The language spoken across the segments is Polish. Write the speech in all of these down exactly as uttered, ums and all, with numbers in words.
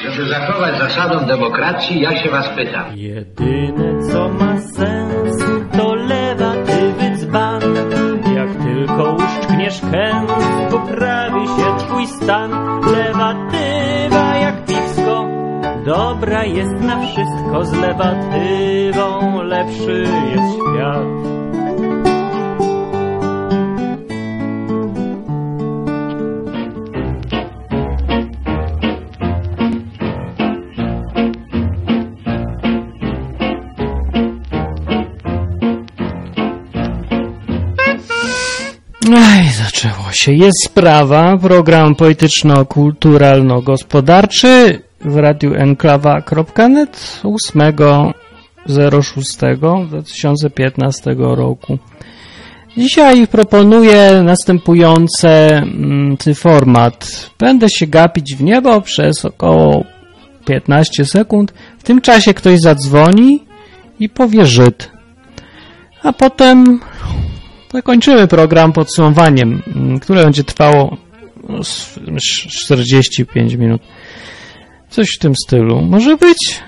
Żeby zachować zasadę demokracji, ja się was pytam. Jedyne co ma sens to lewatywy dzban. Jak tylko uszczkniesz kęs, poprawi się twój stan. Lewatywa jak piwsko, dobra jest na wszystko. Z lewatywą lepszy jest świat. Ej, zaczęło się. Jest sprawa, program polityczno-kulturalno-gospodarczy w radiu enklawa kropka net ósmego szóstego dwa tysiące piętnastego roku. Dzisiaj proponuję następujący format. Będę się gapić w niebo przez około piętnaście sekund. W tym czasie ktoś zadzwoni i powie Żyd. A potem zakończymy program podsumowaniem, które będzie trwało czterdzieści pięć minut. Coś w tym stylu. Może być?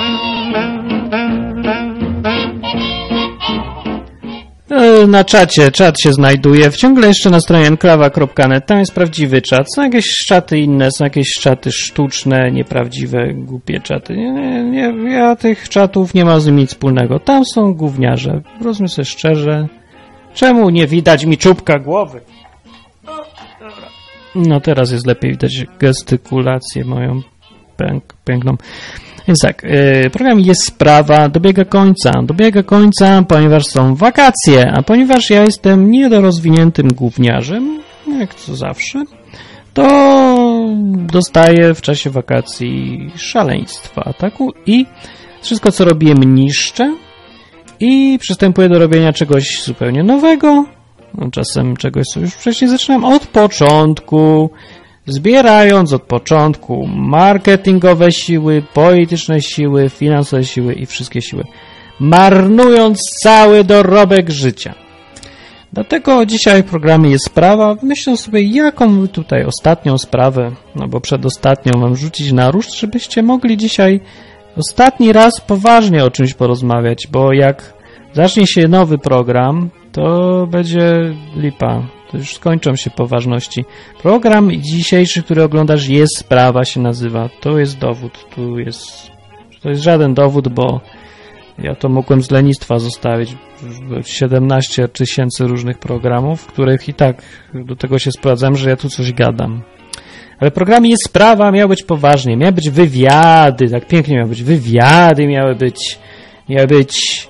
Na czacie, czat się znajduje. Ciągle jeszcze na stronie enklawa kropka net. Tam jest prawdziwy czat. Są jakieś czaty inne, są jakieś czaty sztuczne, nieprawdziwe, głupie czaty. Nie, nie, nie, ja tych czatów nie mam z nimi nic wspólnego. Tam są gówniarze. Powiedzmy sobie szczerze. Czemu nie widać mi czubka głowy? No teraz jest lepiej widać gestykulację moją pęk, piękną. Więc tak, yy, program Jest Sprawa dobiega końca. Dobiega końca, ponieważ są wakacje, a ponieważ ja jestem niedorozwiniętym gówniarzem, jak to zawsze, to dostaję w czasie wakacji szaleństwa ataku i wszystko, co robiłem, niszczę. I przystępuję do robienia czegoś zupełnie nowego, no, czasem czegoś, co już wcześniej zaczynam od początku, zbierając od początku marketingowe siły, polityczne siły, finansowe siły i wszystkie siły, marnując cały dorobek życia. Dlatego dzisiaj w programie Jest Sprawa. Myślę sobie, jaką tutaj ostatnią sprawę, no bo przedostatnią mam rzucić na ruszt, żebyście mogli dzisiaj ostatni raz poważnie o czymś porozmawiać, bo jak zacznie się nowy program, to będzie lipa. To już skończą się poważności. Program dzisiejszy, który oglądasz, Jest Sprawa się nazywa. To jest dowód. Tu jest... To jest żaden dowód, bo ja to mogłem z lenistwa zostawić siedemnaście tysięcy różnych programów, w których i tak do tego się sprowadzam, że ja tu coś gadam. Ale w programie Jest Sprawa, miało być poważnie, miały być wywiady, tak pięknie miały być wywiady, miały być, miały być,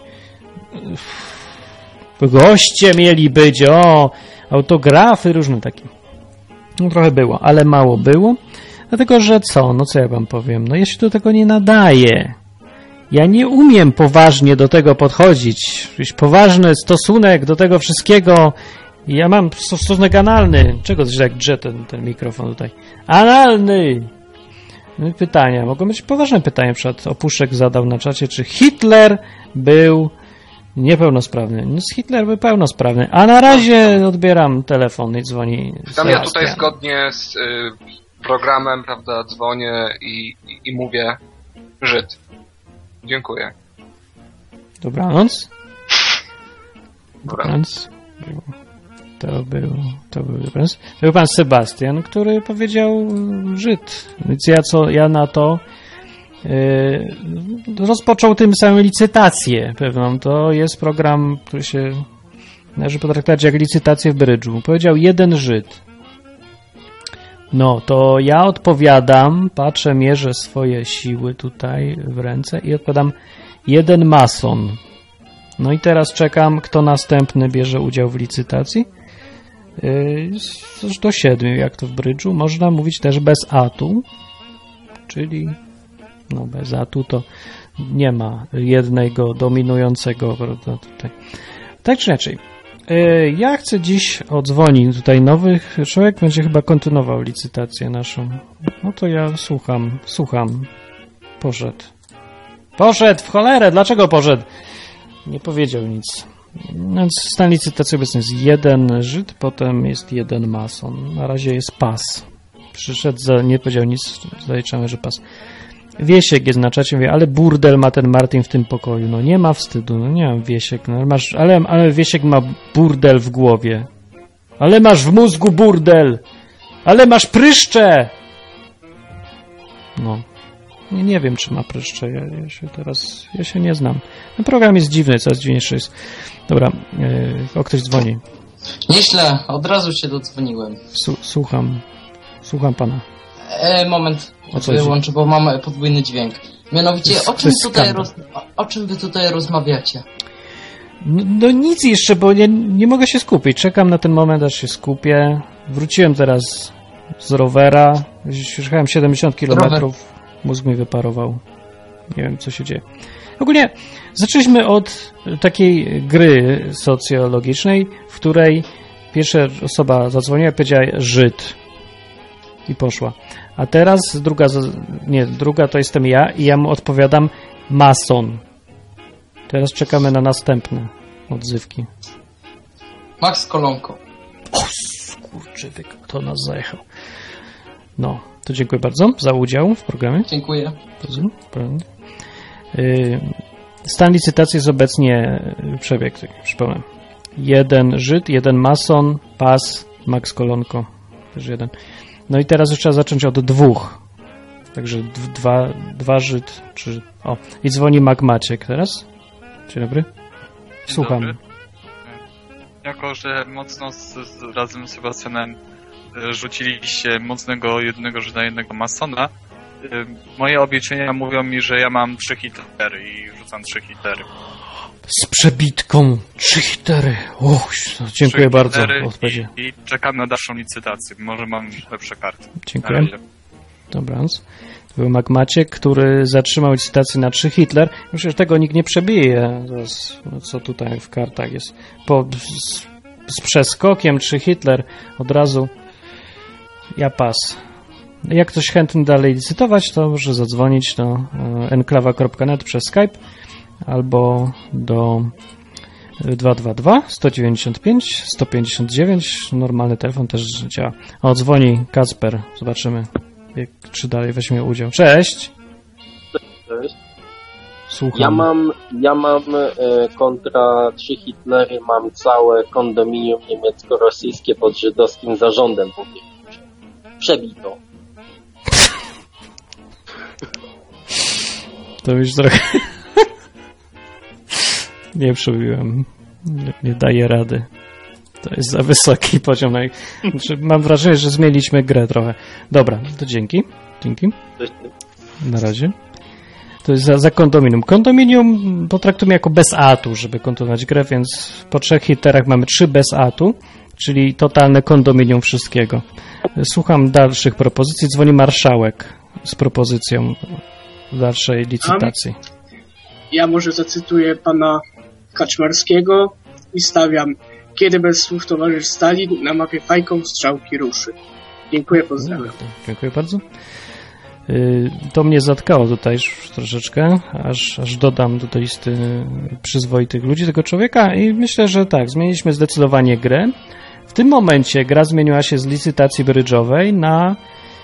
goście mieli być, o, autografy różne takie. No trochę było, ale mało było, dlatego że co, no co ja wam powiem, no ja się do tego nie nadaję. Ja nie umiem poważnie do tego podchodzić, jakiś poważny stosunek do tego wszystkiego. Ja mam stosunek analny. Czego coś tak drze ten, ten mikrofon tutaj? Analny! No i pytania. Mogą być poważne pytania. Na przykład Opuszczek zadał na czacie, czy Hitler był niepełnosprawny. No Hitler był pełnosprawny. A na razie odbieram telefon i dzwoni Tam ja tutaj zgodnie z y, programem, prawda, dzwonię i, i, i mówię Żyd. Dziękuję. Dobranoc. Dobranoc. To był, to był, to był pan Sebastian, który powiedział Żyd. Więc ja, co, ja na to yy, rozpoczął tym samym licytację pewną. To jest program, który się należy potraktować jak licytację w brydżu. Powiedział jeden Żyd. No, to ja odpowiadam, patrzę, mierzę swoje siły tutaj w ręce i odpowiadam jeden mason. No i teraz czekam, kto następny bierze udział w licytacji. Yy, do siedmiu, jak to w brydżu. Można mówić też bez atu, czyli no bez atu to nie ma jednego dominującego, prawda, tutaj. Tak czy inaczej. Yy, ja chcę dziś odzwonić tutaj nowych. Człowiek będzie chyba kontynuował licytację naszą. No to ja słucham, słucham. Poszedł. Poszedł w cholerę! Dlaczego poszedł? Nie powiedział nic. Więc stan licytacji obecny jest jeden Żyd, potem jest jeden mason. Na razie jest pas. Przyszedł, za, nie powiedział nic, zaliczamy, że pas. Wiesiek jest na czacie, mówi, ale burdel ma ten Martin w tym pokoju. No nie ma wstydu, no nie mam Wiesiek, no masz, ale, ale Wiesiek ma burdel w głowie. Ale masz w mózgu burdel! Ale masz pryszcze! No. Nie, nie wiem, czy ma pryszcze. Ja, ja się teraz, ja się nie znam. No, program jest dziwny, coraz dziwniejszy jest. Dobra, yy, o, ktoś dzwoni. Nieźle, od razu się dodzwoniłem. Su- słucham. Słucham pana. E, moment, O co wyłączę, bo mam podwójny dźwięk. Mianowicie, Jest- o to czym, jest tutaj skandal. roz... o czym wy tutaj rozmawiacie? No, no nic jeszcze, bo nie, nie mogę się skupić. Czekam na ten moment, aż się skupię. Wróciłem teraz z rowera. Jechałem siedemdziesiąt kilometrów. Mózg mi wyparował. Nie wiem, co się dzieje. Ogólnie zaczęliśmy od takiej gry socjologicznej, w której pierwsza osoba zadzwoniła i powiedziała Żyd. I poszła. A teraz druga, nie, druga to jestem ja i ja mu odpowiadam mason. Teraz czekamy na następne odzywki. Max Kolonko. O, skurczywyk, kto nas zajechał. No, to dziękuję bardzo za udział w programie. Dziękuję. Stan licytacji jest obecnie przebieg, tak przypomnę. Jeden Żyd, jeden mason, pas, Max Kolonko. Też jeden. No i teraz już trzeba zacząć od dwóch. Także d- dwa, dwa Żyd, czy... O, i dzwoni Mac Maciek teraz. Dzień dobry. Dzień Słucham. dobry. Jako, że mocno z, z, razem z Sebastianem e, rzuciliście mocnego jednego Żyda, jednego masona, e, moje obliczenia mówią mi, że ja mam trzy Hitlery i rzucam trzy Hitlery. Z przebitką trzy hitery. Och, dziękuję Trzy bardzo. Hitlery Odpowiedzi. I, I czekam na dalszą licytację. Może mam lepsze karty. Dziękuję. Na razie. Dobranoc. To był Mac Maciek, który zatrzymał licytację na trzy Hitler. Myślę, że tego nikt nie przebije. Zaraz, no co tutaj w kartach jest. Po, z, z przeskokiem trzy Hitler od razu ja pas. Jak ktoś chętny dalej licytować, to może zadzwonić do enklawa kropka net przez Skype albo do dwa dwa dwa sto dziewięćdziesiąt pięć sto pięćdziesiąt dziewięć. Normalny telefon też działa. O, dzwoni Kacper. Zobaczymy, jak, czy dalej weźmie udział. Cześć! Cześć. Słucham. Ja mam, ja mam e, kontra trzy Hitlery, mam całe kondominium niemiecko-rosyjskie pod żydowskim zarządem powierniczym. Przebito. To już trochę... nie przebiłem. Nie, nie daję rady. To jest za wysoki poziom. Znaczy, mam wrażenie, że zmieniliśmy grę trochę. Dobra, to dzięki. Dzięki. Na razie. To jest za, za kondominium. Kondominium potraktujemy jako bez atu, żeby kontynuować grę, więc po trzech hiterach mamy trzy bez atu, czyli totalne kondominium wszystkiego. Słucham dalszych propozycji. Dzwoni marszałek z propozycją dalszej licytacji. Ja może zacytuję pana Kaczmarskiego i stawiam: kiedy bez słów towarzysz Stalin na mapie fajką strzałki ruszy. Dziękuję, pozdrawiam. Dziękuję bardzo. To mnie zatkało tutaj już troszeczkę, aż, aż dodam do tej listy przyzwoitych ludzi tego człowieka i myślę, że tak, zmieniliśmy zdecydowanie grę. W tym momencie gra zmieniła się z licytacji brydżowej na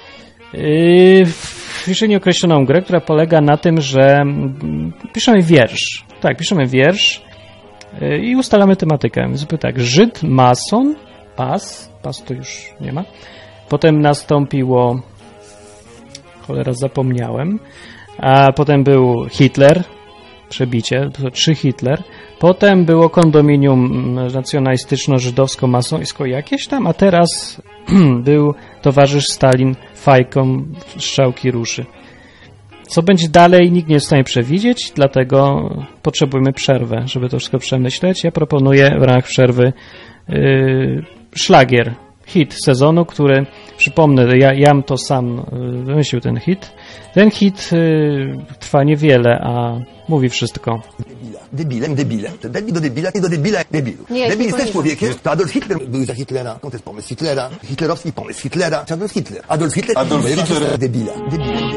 yy, jeszcze nieokreśloną grę, która polega na tym, że piszemy wiersz. Tak, piszemy wiersz yy, i ustalamy tematykę. Zróbmy tak, Żyd, mason, pas, pas to już nie ma. Potem nastąpiło, cholera, zapomniałem, a potem był Hitler, przebicie, to trzy Hitler, potem było kondominium nacjonalistyczno-żydowsko-masońsko jakieś tam, a teraz był towarzysz Stalin fajką strzałki ruszy. Co będzie dalej, nikt nie jest w stanie przewidzieć, dlatego potrzebujemy przerwę, żeby to wszystko przemyśleć. Ja proponuję w ramach przerwy yy, szlagier, hit sezonu, który, przypomnę, ja, Jam to sam wymyślił ten hit. Ten hit y, trwa niewiele, a mówi wszystko. Debilem, debilem. To debil do debila i do debila debilu. Nie, Debil jest nie też człowiekiem. To Adolf Hitler był za Hitlera. To jest pomysł Hitlera. Hitlerowski pomysł Hitlera. Czy Adolf Hitler? Adolf Hitler. Adolf Hitler. Debila. Debilem.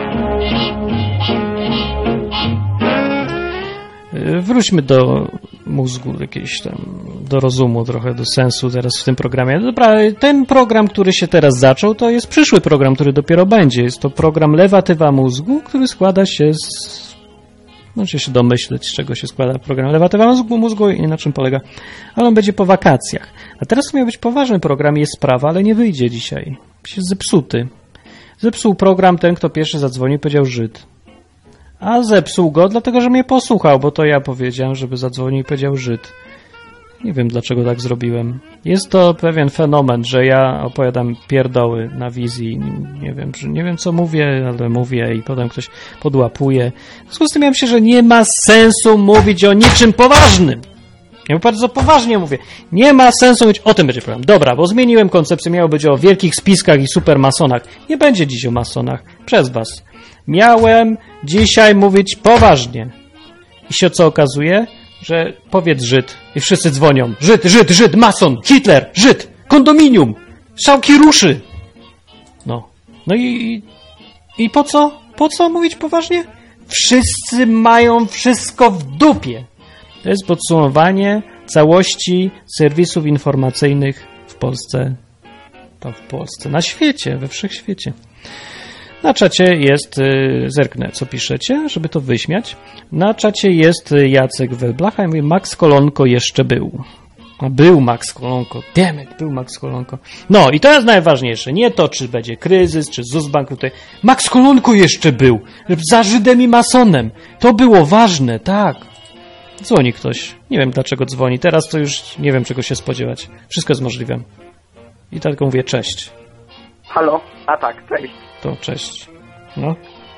Wróćmy do mózgu jakieś tam, do rozumu trochę, do sensu teraz w tym programie. Dobra, ten program, który się teraz zaczął, to jest przyszły program, który dopiero będzie. Jest to program lewatywa mózgu, który składa się z... Możecie się domyśleć, z czego się składa program lewatywa mózgu, mózgu i na czym polega. Ale on będzie po wakacjach. A teraz to miał być poważny program, jest sprawa, ale nie wyjdzie dzisiaj. Jest zepsuty. Zepsuł program ten, kto pierwszy zadzwonił, powiedział Żyd. A zepsuł go, dlatego że mnie posłuchał, bo to ja powiedziałem, żeby zadzwonił i powiedział Żyd. Nie wiem, dlaczego tak zrobiłem. Jest to pewien fenomen, że ja opowiadam pierdoły na wizji. Nie wiem, że nie wiem, co mówię, ale mówię i potem ktoś podłapuje. W związku z tym ja myślę, że nie ma sensu mówić o niczym poważnym. Ja bardzo poważnie mówię. Nie ma sensu mówić, o tym będzie program. Dobra, bo zmieniłem koncepcję, miało być o wielkich spiskach i supermasonach. Nie będzie dziś o masonach. Przez was. Miałem dzisiaj mówić poważnie. I się co okazuje? Że powiedz Żyd i wszyscy dzwonią. Żyd, Żyd, Żyd, mason, Hitler, Żyd, kondominium, strzałki ruszy. No. No i, i po co? Po co mówić poważnie? Wszyscy mają wszystko w dupie. To jest podsumowanie całości serwisów informacyjnych w Polsce. To w Polsce, na świecie, we wszechświecie. Na czacie jest, zerknę, co piszecie, żeby to wyśmiać. Na czacie jest Jacek Welblacha i mówi, Max Kolonko jeszcze był. A był Max Kolonko, dammit, był Max Kolonko. No i to jest najważniejsze, nie to, czy będzie kryzys, czy Z U S bankrutuje. Max Kolonko jeszcze był, za Żydem i masonem. To było ważne, tak. Dzwoni ktoś, nie wiem dlaczego dzwoni, teraz to już nie wiem czego się spodziewać. Wszystko jest możliwe. I tak tylko mówię cześć. Halo? A tak, cześć. To cześć. No.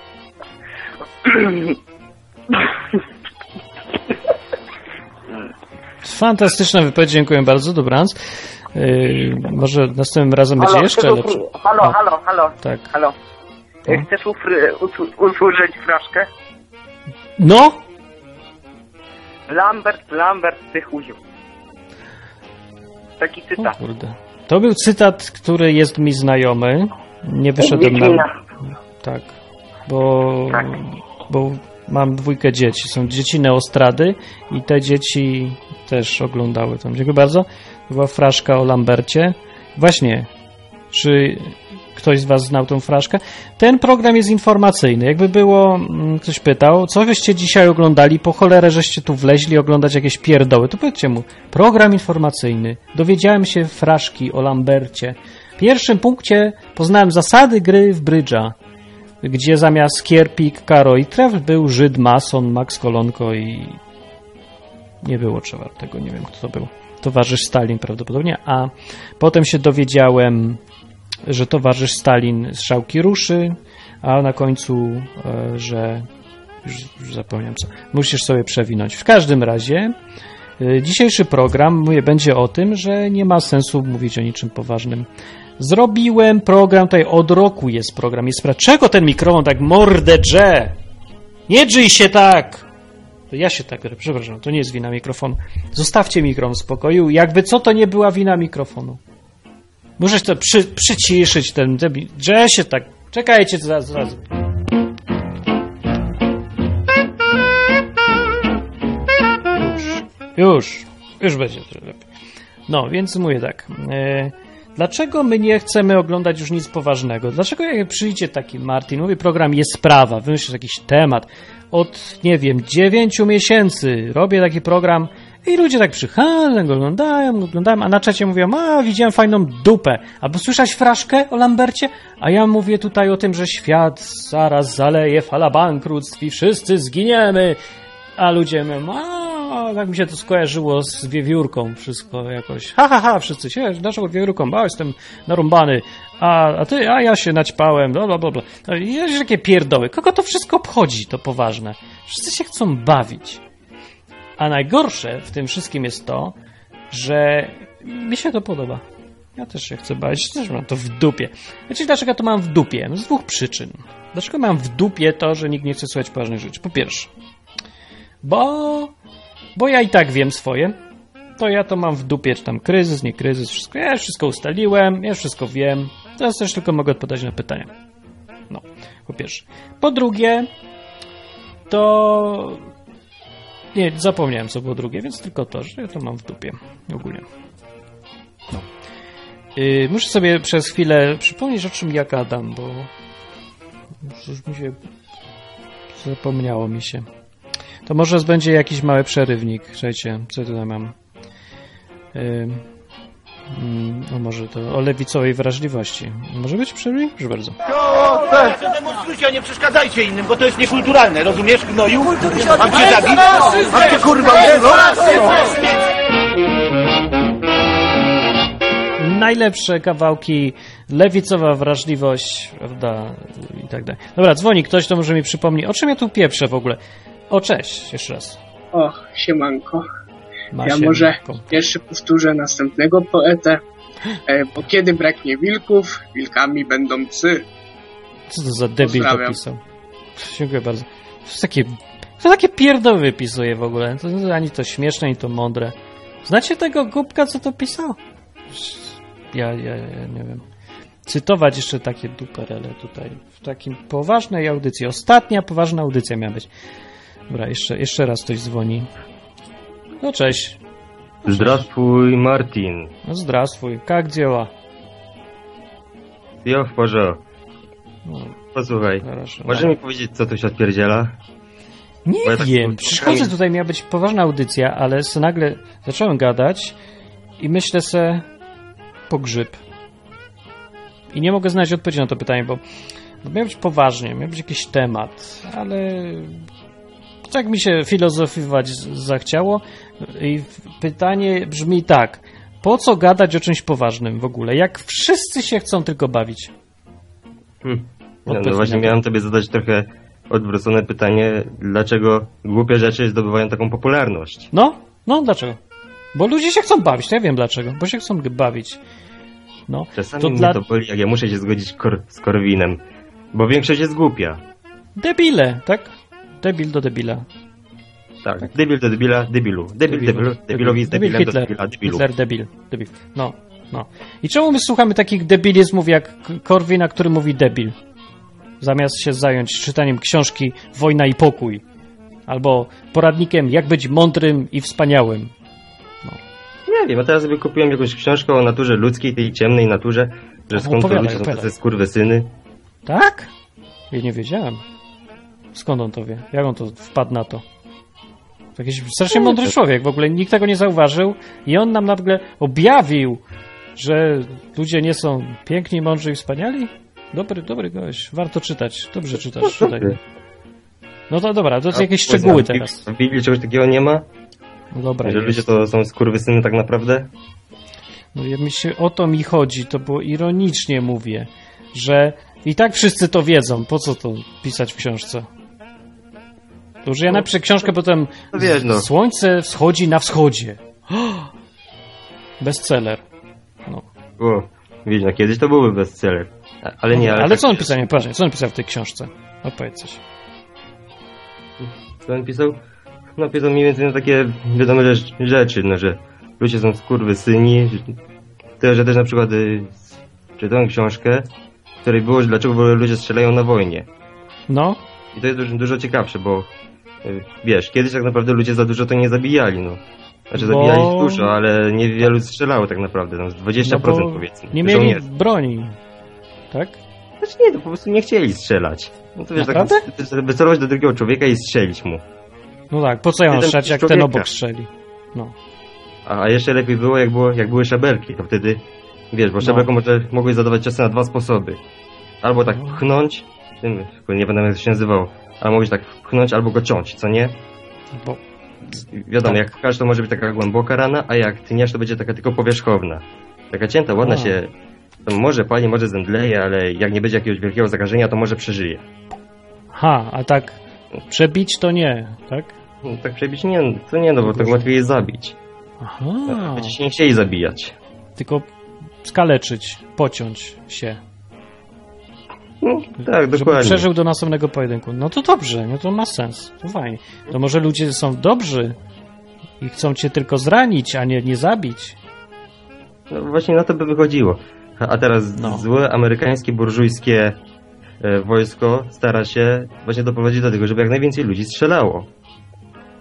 Fantastyczna wypowiedź, dziękuję bardzo, dobranoc. Yy, może następnym razem halo, będzie jeszcze ufr... lepszy. Halo, A. halo, halo. Tak. Halo. No. Chcesz ufry... usłyszeć fraszkę? No? Lambert, Lambert, ty chuziu. Taki cytat. O kurde. To był cytat, który jest mi znajomy. Nie wyszedłem na... Tak. Bo... Tak. Bo mam dwójkę dzieci. Są dzieci Neostrady i te dzieci też oglądały tam. Dziękuję bardzo. Była fraszka o Lambercie. Właśnie. Czy ktoś z was znał tą fraszkę? Ten program jest informacyjny. Jakby było, ktoś pytał, co byście dzisiaj oglądali, po cholerę żeście tu wleźli oglądać jakieś pierdoły, to powiedzcie mu, program informacyjny. Dowiedziałem się fraszki o Lambercie. W pierwszym punkcie poznałem zasady gry w brydża, gdzie zamiast Kierpik, Karo i Tref był Żyd, mason, Max Kolonko i nie było czwartego, nie wiem kto to był. Towarzysz Stalin prawdopodobnie, a potem się dowiedziałem, że towarzysz Stalin strzałki ruszy, a na końcu, że już, już zapomniałem co. Musisz sobie przewinąć. W każdym razie dzisiejszy program mówię, będzie o tym, że nie ma sensu mówić o niczym poważnym. Zrobiłem program, tutaj od roku jest program. Jest sprawdza, czego ten mikrofon tak mordę drze? Nie drzyj się tak! To ja się tak, przepraszam, to nie jest wina mikrofonu. Zostawcie mikrofon w spokoju. Jakby co, to nie była wina mikrofonu. Muszę to przy, przyciszyć ten... Drze się tak. Czekajcie zaraz. zaraz. Już. Już. Już będzie trochę lepiej. No, więc mówię tak. E, dlaczego my nie chcemy oglądać już nic poważnego? Dlaczego jak przyjdzie taki Martin, mówi, program jest sprawa, wymyślisz jakiś temat. Od, nie wiem, dziewięciu miesięcy robię taki program i ludzie tak przychodzą, oglądają, oglądają, a na czacie mówią, a widziałem fajną dupę. Albo słyszałeś fraszkę o Lambercie? A ja mówię tutaj o tym, że świat zaraz zaleje fala bankructw i wszyscy zginiemy. A ludzie mówią, a tak mi się to skojarzyło z wiewiórką wszystko jakoś. Ha, ha, ha, wszyscy się, dlaczego wiewiórką? Bo jestem narąbany. A, a ty, a ja się naćpałem, bla, bla, bla, bla. No, i jest takie pierdoły. Kogo to wszystko obchodzi, to poważne? Wszyscy się chcą bawić. A najgorsze w tym wszystkim jest to, że mi się to podoba. Ja też się chcę bawić, też mam to w dupie. Wiecie, dlaczego to mam w dupie? No z dwóch przyczyn. Dlaczego mam w dupie to, że nikt nie chce słuchać poważnych rzeczy? Po pierwsze, bo, bo ja i tak wiem swoje. To ja to mam w dupie, czy tam kryzys, nie kryzys, wszystko. Ja już wszystko ustaliłem, ja już wszystko wiem. Teraz też tylko mogę odpowiadać na pytania. No, po pierwsze. Po drugie, to nie, zapomniałem, co było drugie, więc tylko to, że ja to mam w dupie ogólnie. No. Yy, muszę sobie przez chwilę przypomnieć, o czym ja gadam, bo już mi się zapomniało mi się. To może będzie jakiś mały przerywnik. Słuchajcie, co tutaj mam? Yy, no może to o lewicowej wrażliwości. Może być przerywnik? Proszę bardzo. Demonstrujcie, a nie przeszkadzajcie innym, bo to jest niekulturalne, rozumiesz, gnoju? Mam cię zabić? Mam cię kurwa, Najlepsze kawałki, lewicowa wrażliwość, prawda, i tak dalej. Dobra, dzwoni ktoś, to może mi przypomni, o czym ja tu pieprzę w ogóle. O, cześć, jeszcze raz. O, siemanko. Ma ja się może manko. jeszcze powtórzę następnego poetę, e, bo kiedy braknie wilków, wilkami będą psy. Co to za debil to Pozdrawiam. pisał? Dziękuję bardzo. To jest takie, to takie pierdoły wypisuje w ogóle. To, to ani to śmieszne, ani to mądre. Znacie tego głupka, co to pisał? Ja, ja, ja nie wiem. Cytować jeszcze takie duperele tutaj w takim poważnej audycji. Ostatnia poważna audycja miała być. Dobra, jeszcze, jeszcze raz ktoś dzwoni. No cześć. Здравствуй, Martin. No zdrawствуй. Jak dzieła? Ja w porządku. No, Posłuchaj, хорошо. możesz mi powiedzieć, co tu się odpierdziela? Nie Bo ja tak wiem. tu- Przychodzę, tutaj miała być poważna audycja, ale se nagle zacząłem gadać i myślę se pogrzyb. I nie mogę znaleźć odpowiedzi na to pytanie, bo bo miał być poważnie, miał być jakiś temat, ale tak mi się filozofować z- zachciało i pytanie brzmi tak: po co gadać o czymś poważnym w ogóle, jak wszyscy się chcą tylko bawić? Hm. No, Odpowiedz no mi właśnie na to. miałem tobie zadać trochę odwrócone pytanie, dlaczego głupie rzeczy zdobywają taką popularność? No, no dlaczego? Bo ludzie się chcą bawić, to ja wiem dlaczego, bo się chcą bawić. No, Czasami to mnie dla to boli, jak ja muszę się zgodzić kor- z Korwinem, bo większość jest głupia. debile, tak? Debil do debila. Tak, debil do debila, debilu. Debil, debilu, debilowi z Debil debilem do Hitler. debila, debilu. Hitler, debil, debil. No, no. I czemu my słuchamy takich debilizmów jak K- Korwina, który mówi debil? Zamiast się zająć czytaniem książki Wojna i pokój. Albo poradnikiem Jak być mądrym i wspaniałym. Nie wiem, a teraz sobie kupiłem jakąś książkę o naturze ludzkiej, tej ciemnej naturze, że skąd to Opowiadaj, ludzie są opowiadaj. tacy skurwysyny. Tak? Ja nie wiedziałem. Skąd on to wie? Jak on to wpadł na to? To jakiś strasznie mądry człowiek. W ogóle nikt tego nie zauważył i on nam nagle objawił, że ludzie nie są piękni, mądrzy i wspaniali? Dobry, dobry gość. Warto czytać. Dobrze czytasz. Czytaj. No to dobra, to A, jakieś powiedz, szczegóły a w Biblii- teraz. W Biblii czegoś takiego nie ma? No dobra, Że jest. ludzie to są skurwysyny tak naprawdę? No ja mi się o to mi chodzi, to było ironicznie mówię, że i tak wszyscy to wiedzą, po co to pisać w książce? To że ja napiszę książkę, potem no wiesz, no. słońce wschodzi na wschodzie. Bestseller. No. O, widzisz, no kiedyś to byłby bestseller. A- Ale nie, ale... ale tak, co on pisał? Nie, proszę, co on pisał w tej książce? Opowiedz coś. Co on pisał? No pisał mniej więcej na takie wiadome rzecz- rzeczy, no że ludzie są skurwysyni, że, to, że też na przykład y, czytałem książkę, w której było, że dlaczego w ogóle ludzie strzelają na wojnie. No. I to jest dużo, dużo ciekawsze, bo y, wiesz, kiedyś tak naprawdę ludzie za dużo to nie zabijali, no. Znaczy Bo- zabijali dużo, ale niewielu strzelało tak naprawdę, no z dwadzieścia procent No bo powiedzmy. nie mieli żołnierzy. broni. Tak? Znaczy nie, to po prostu nie chcieli strzelać. No to wiesz, Naprawdę? tak wycelować do drugiego człowieka i strzelić mu. No tak, po co ja mam Jeden strzelać, jak człowieka. ten obok strzeli? No. A, a jeszcze lepiej było jak, było, jak były szabelki, to wtedy, wiesz, bo No. szabelką może, mogłeś zadawać ciosy na dwa sposoby. Albo tak pchnąć, tym, nie pamiętam jak to się nazywało, ale mogłeś tak pchnąć albo go ciąć, co nie? Bo... Wiadomo, Tak. jak pchasz to może być taka głęboka rana, a jak tniesz to będzie taka tylko powierzchowna. Taka cięta, ładna A. się, to może pali, może zemdleje, ale jak nie będzie jakiegoś wielkiego zakażenia, to może przeżyje. Ha, a tak przebić to nie, tak? No, tak przebić nie, to nie, no bo tak łatwiej jest zabić. Aha. Będziecie się nie chcieli zabijać. Tylko skaleczyć, pociąć się. No, tak, Żeby dokładnie. przeżył do następnego pojedynku. No to dobrze, no to ma sens. To fajnie. To może ludzie są dobrzy i chcą cię tylko zranić, a nie, nie zabić. No właśnie na to by wychodziło. A a teraz No. złe amerykańskie burżujskie e, wojsko stara się właśnie doprowadzić do tego, żeby jak najwięcej ludzi strzelało.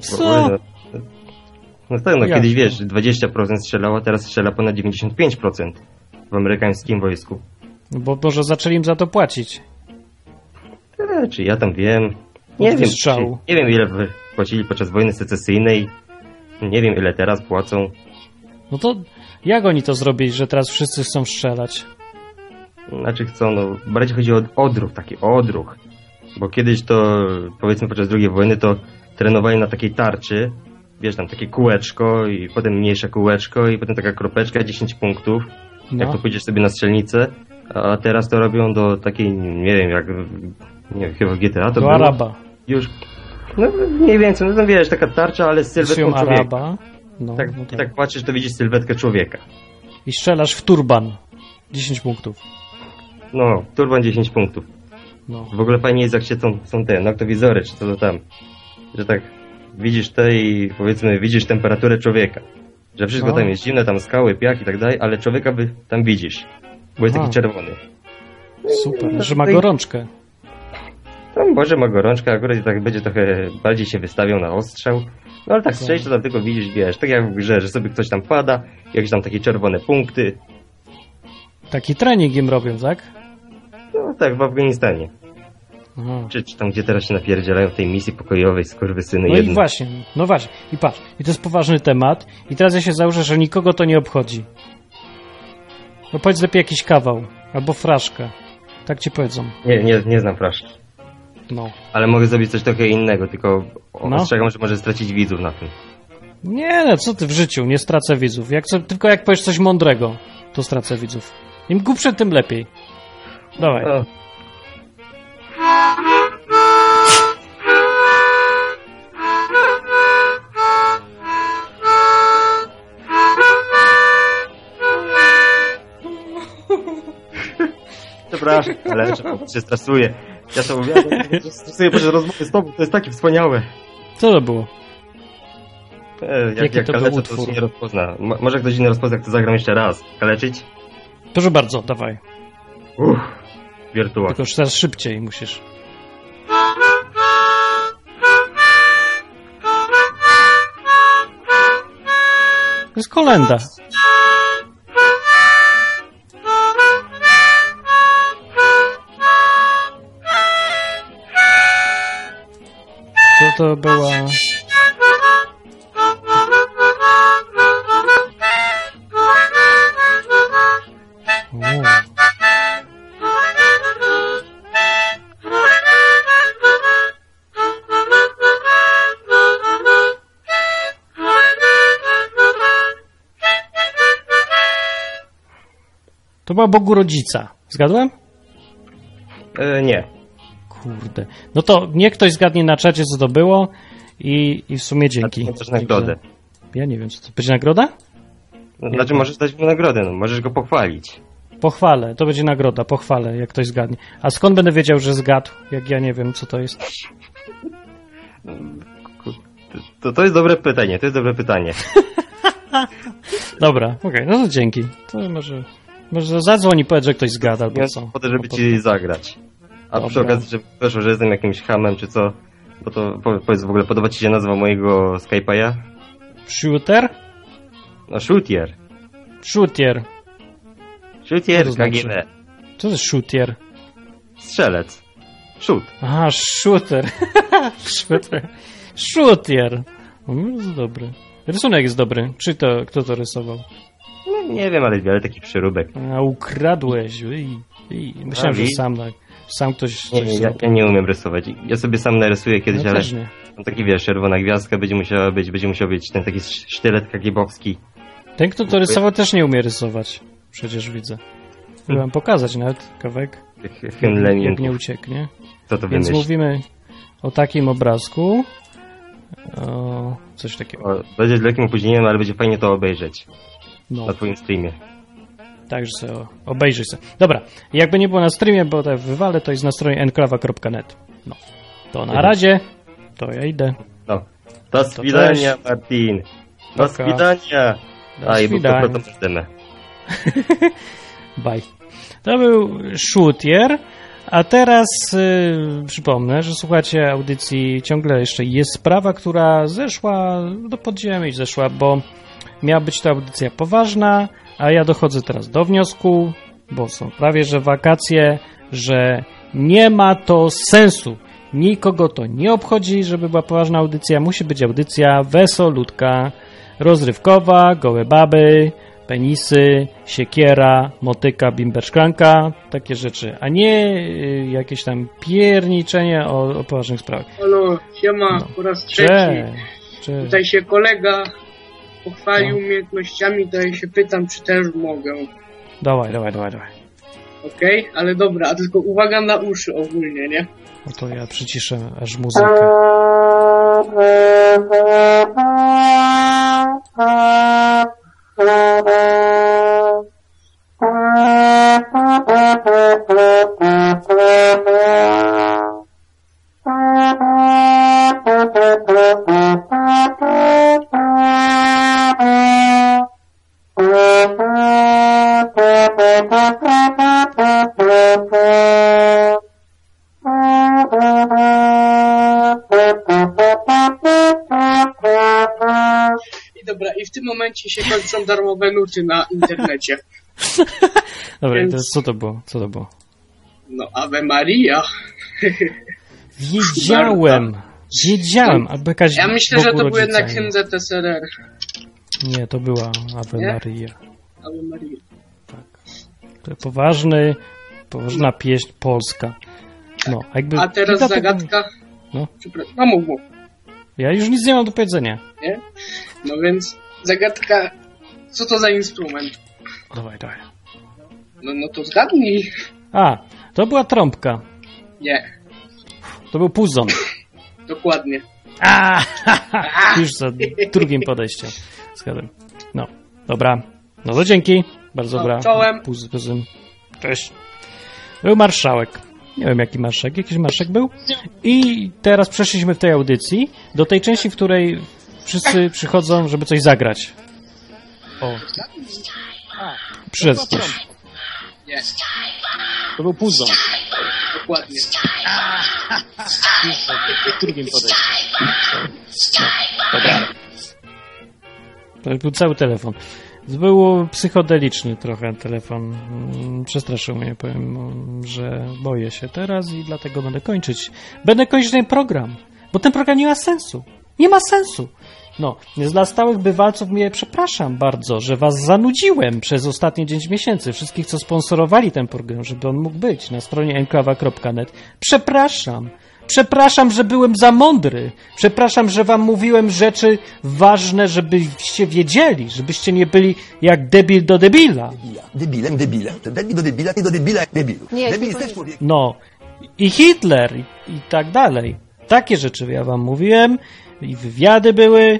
Co? No, no tak, no Jasne. kiedyś wiesz, dwadzieścia procent strzelało, teraz strzela ponad dziewięćdziesiąt pięć procent w amerykańskim wojsku. No bo może zaczęli im za to płacić. E, czy ja tam wiem. Nie Od wiem, wystrzału. czy, nie wiem ile wy- płacili podczas wojny secesyjnej. Nie wiem ile teraz płacą. No to jak oni to zrobili, że teraz wszyscy chcą strzelać? Znaczy chcą, no bardziej chodzi o odruch, taki odruch. Bo kiedyś to, powiedzmy podczas drugiej wojny, to trenowali na takiej tarczy. Wiesz, tam takie kółeczko i potem mniejsze kółeczko i potem taka kropeczka, dziesięć punktów. No. Jak to pójdziesz sobie na strzelnicę. A teraz to robią do takiej, nie wiem, jak nie wiem, chyba w G T A to Do było. Araba. Już, no mniej więcej, no to wiesz, taka tarcza, ale z sylwetką Film człowieka. Araba. No, Tak, no i tak. tak patrzysz, to widzisz sylwetkę człowieka. I strzelasz w turban. dziesięć punktów. No, turban dziesięć punktów. No. W ogóle fajnie jest, jak się są, są te noktowizory, czy co to tam. Że tak widzisz te i powiedzmy widzisz temperaturę człowieka. Że wszystko No. tam jest zimne, tam skały, piach i tak dalej, ale człowieka by tam widzisz. Bo jest Aha. taki czerwony. Super, że ma No i- gorączkę. No może ma gorączkę, akurat i tak będzie trochę bardziej się wystawiał na ostrzał. No ale tak strzelić to tam tylko widzisz, wiesz, tak jak w grze, że sobie ktoś tam pada, jakieś tam takie czerwone punkty. Taki trening im robią, tak? No tak, w Afganistanie. Aha. Czy, czy tam, gdzie teraz się napierdzielają w tej misji pokojowej, skurwysyny No jedne. i właśnie, no właśnie. I patrz, i to jest poważny temat. I teraz ja się założę, że nikogo to nie obchodzi. No powiedz lepiej jakiś kawał. Albo fraszkę. Tak ci powiedzą. Nie, nie, nie znam fraszki. No. Ale mogę zrobić coś trochę innego, tylko No. ostrzegam, że może stracić widzów na tym. Nie, no co ty w życiu, nie stracę widzów. Jak co, tylko jak powiesz coś mądrego, to stracę widzów. Im głupsze, tym lepiej. Dawaj. O. Przepraszam, ale się stresuję. Ja to mówię, że stresuję podczas rozmowy z tobą, to jest takie wspaniałe. Co to było? E, jak Jaki jak to był kaleczę, to utwór? się nie rozpozna. Mo- może ktoś inny rozpozna, jak to zagram jeszcze raz. Kaleczyć? Proszę bardzo, dawaj. Uff, wirtuoz. Tylko już teraz szybciej musisz. To jest kolenda. Co to była? O. To była Bogu Rodzica. Zgadłem? E, nie. Kurde. No to niech ktoś zgadnie na czacie, co to było i, i w sumie dzięki. A to też nagrodę. Ja nie wiem, co to będzie nagroda? No, znaczy możesz dać mu nagrodę, no, możesz go pochwalić. Pochwalę, to będzie nagroda, pochwalę, jak ktoś zgadnie. A skąd będę wiedział, że zgadł, jak ja nie wiem, co to jest? To, to jest dobre pytanie, to jest dobre pytanie. Dobra, okej, no to dzięki. To może, może zadzwoń i powiedz, że ktoś zgadł, albo Ja co. po to, żeby ci zagrać. A Dobra. przy okazji, żeby wyszło, że jestem jakimś hamem, czy co, bo to po- powiedz w ogóle, podoba ci się nazwa mojego Skype'a? Shooter? No, Shootier. Shootier. Shootier Co to K G B. znaczy? Co to jest shootier? Strzelec. Shoot. Aha, shooter. shooter. Shootier. O, no, jest dobry. Rysunek jest dobry. Czy to, kto to rysował? No, nie wiem, ale wiele takich przyróbek. A, ukradłeś. Ej, ej. Myślałem, A, że wi- sam tak. Sam ktoś Nie, coś nie, ja, zrobił. ja nie umiem rysować. Ja sobie sam narysuję kiedyś, No ale też nie. tam taki, wiesz, czerwona gwiazdka będzie musiała być, będzie musiał być ten taki sztylet kagibowski. Ten, kto to rysował, też nie umie rysować. Przecież widzę. Chciałem pokazać nawet kawałek, Hymn jak Lemmingów. nie ucieknie. Kto to Więc wymyślił? mówimy o takim obrazku. O, coś takiego. O, będzie z lekkim opóźnieniem, ale będzie fajnie to obejrzeć. No. Na twoim streamie. Także sobie obejrzyj sobie. Dobra, jakby nie było na streamie, bo tak wywalę, to jest na stronie enklawa kropka net. No. To na razie. To ja idę. No. Do swidania, cześć. Martin. Do Paka. swidania. Do A, i był swidania. to proton. Bye. To był Shootier, A teraz y, przypomnę, że słuchacie audycji ciągle jeszcze jest sprawa, która zeszła do podziemi, zeszła, bo miała być to audycja poważna, a ja dochodzę teraz do wniosku, bo są prawie że wakacje, że nie ma to sensu. Nikogo to nie obchodzi, żeby była poważna audycja. Musi być audycja wesolutka, rozrywkowa, gołe baby, penisy, siekiera, motyka, bimber, szklanka, takie rzeczy, a nie y, jakieś tam pierniczenie o, o poważnych sprawach. Halo, siema, No. po raz trzeci. Cześć, cześć. Tutaj się kolega pochwalił No. umiejętnościami, to ja się pytam, czy też mogę. Dawaj, dawaj, dawaj, dawaj. Okej? Ale dobra, a tylko uwaga na uszy ogólnie, nie? No to ja przyciszę aż muzykę. I dobra, i w tym momencie się kończą darmowe nuty na internecie. Dobra, Więc- to co to było? Co to było? No, Ave Maria. Wiedziałem, wiedziałem, albo jakaś Ja myślę, że to Bogu był jednak rodzica, hymn Z S R R. Nie, to była Ave Nie? Maria. Ave Maria. To poważny, poważna pieśń polska. No, a jakby... A teraz dlatego- zagadka. No. Przepraszam, no mów, mów. Ja już nic nie mam do powiedzenia. Nie? No więc zagadka, co to za instrument? Dawaj, dawaj. No, no to zgadnij. A, to była trąbka. Nie, To był puzon. dokładnie. A, już za drugim podejściem. Zgadłem. No, dobra. No to dzięki. Bardzo No, dobra. czołem. Puz, puzyn. Cześć. Był marszałek. Nie wiem jaki marszałek. Jakiś marszałek był. I teraz przeszliśmy w tej audycji do tej części, w której wszyscy przychodzą, żeby coś zagrać. O. Przyszedł ktoś. Nie, To był puzon. dokładnie. Już za drugim podejściem. Dobra. To był cały telefon. Był psychodeliczny trochę telefon. Mm, Przestraszył mnie, powiem, że boję się teraz i dlatego będę kończyć. Będę kończyć ten program, bo ten program nie ma sensu. Nie ma sensu. No, więc dla stałych bywalców mnie przepraszam bardzo, że was zanudziłem przez ostatnie dziewięć miesięcy. Wszystkich, co sponsorowali ten program, żeby on mógł być na stronie enklawa kropka net. Przepraszam. Przepraszam, że byłem za mądry. Przepraszam, że wam mówiłem rzeczy ważne, żebyście wiedzieli, żebyście nie byli jak debil do debila. Debilem, debilem. To debil do debila, ty do debila, debilu. Nie, Debil tylko jest też nie. człowiek. No, i Hitler, i, i tak dalej. Takie rzeczy ja wam mówiłem, i wywiady były,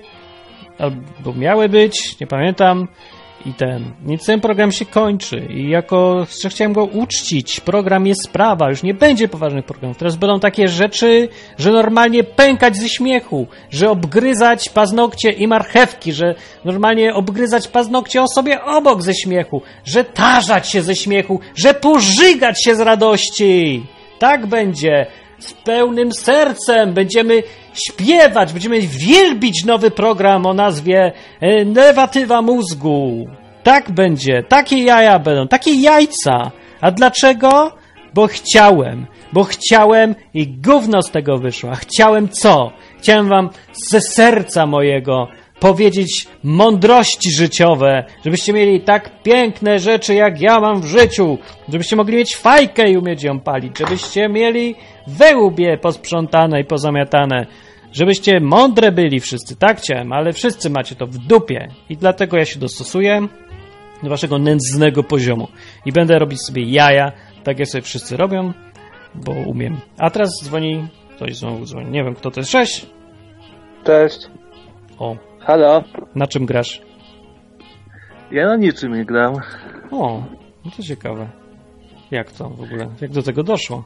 albo miały być, nie pamiętam. I ten, nic ten program się kończy i jako, że chciałem go uczcić, program jest sprawa, już nie będzie poważnych programów, teraz będą takie rzeczy, że normalnie pękać ze śmiechu, że obgryzać paznokcie i marchewki, że normalnie obgryzać paznokcie osobie obok ze śmiechu, że tarzać się ze śmiechu, że pożygać się z radości. Tak będzie. Z pełnym sercem będziemy śpiewać, będziemy wielbić nowy program o nazwie e, Newatywa Mózgu. Tak będzie, takie jaja będą, takie jajca. A dlaczego? Bo chciałem, bo chciałem i gówno z tego wyszło. A chciałem co? Chciałem wam ze serca mojego powiedzieć mądrości życiowe, żebyście mieli tak piękne rzeczy, jak ja mam w życiu, żebyście mogli mieć fajkę i umieć ją palić, żebyście mieli we łbie posprzątane i pozamiatane, żebyście mądre byli wszyscy, tak chciałem, ale wszyscy macie to w dupie i dlatego ja się dostosuję do waszego nędznego poziomu i będę robić sobie jaja, tak jak sobie wszyscy robią, bo umiem. A teraz dzwoni, ktoś znowu dzwoni, nie wiem kto to jest, cześć! Cześć. O. Halo? Na czym grasz? Ja na niczym nie gram. O, no to ciekawe. Jak to w ogóle? Jak do tego doszło?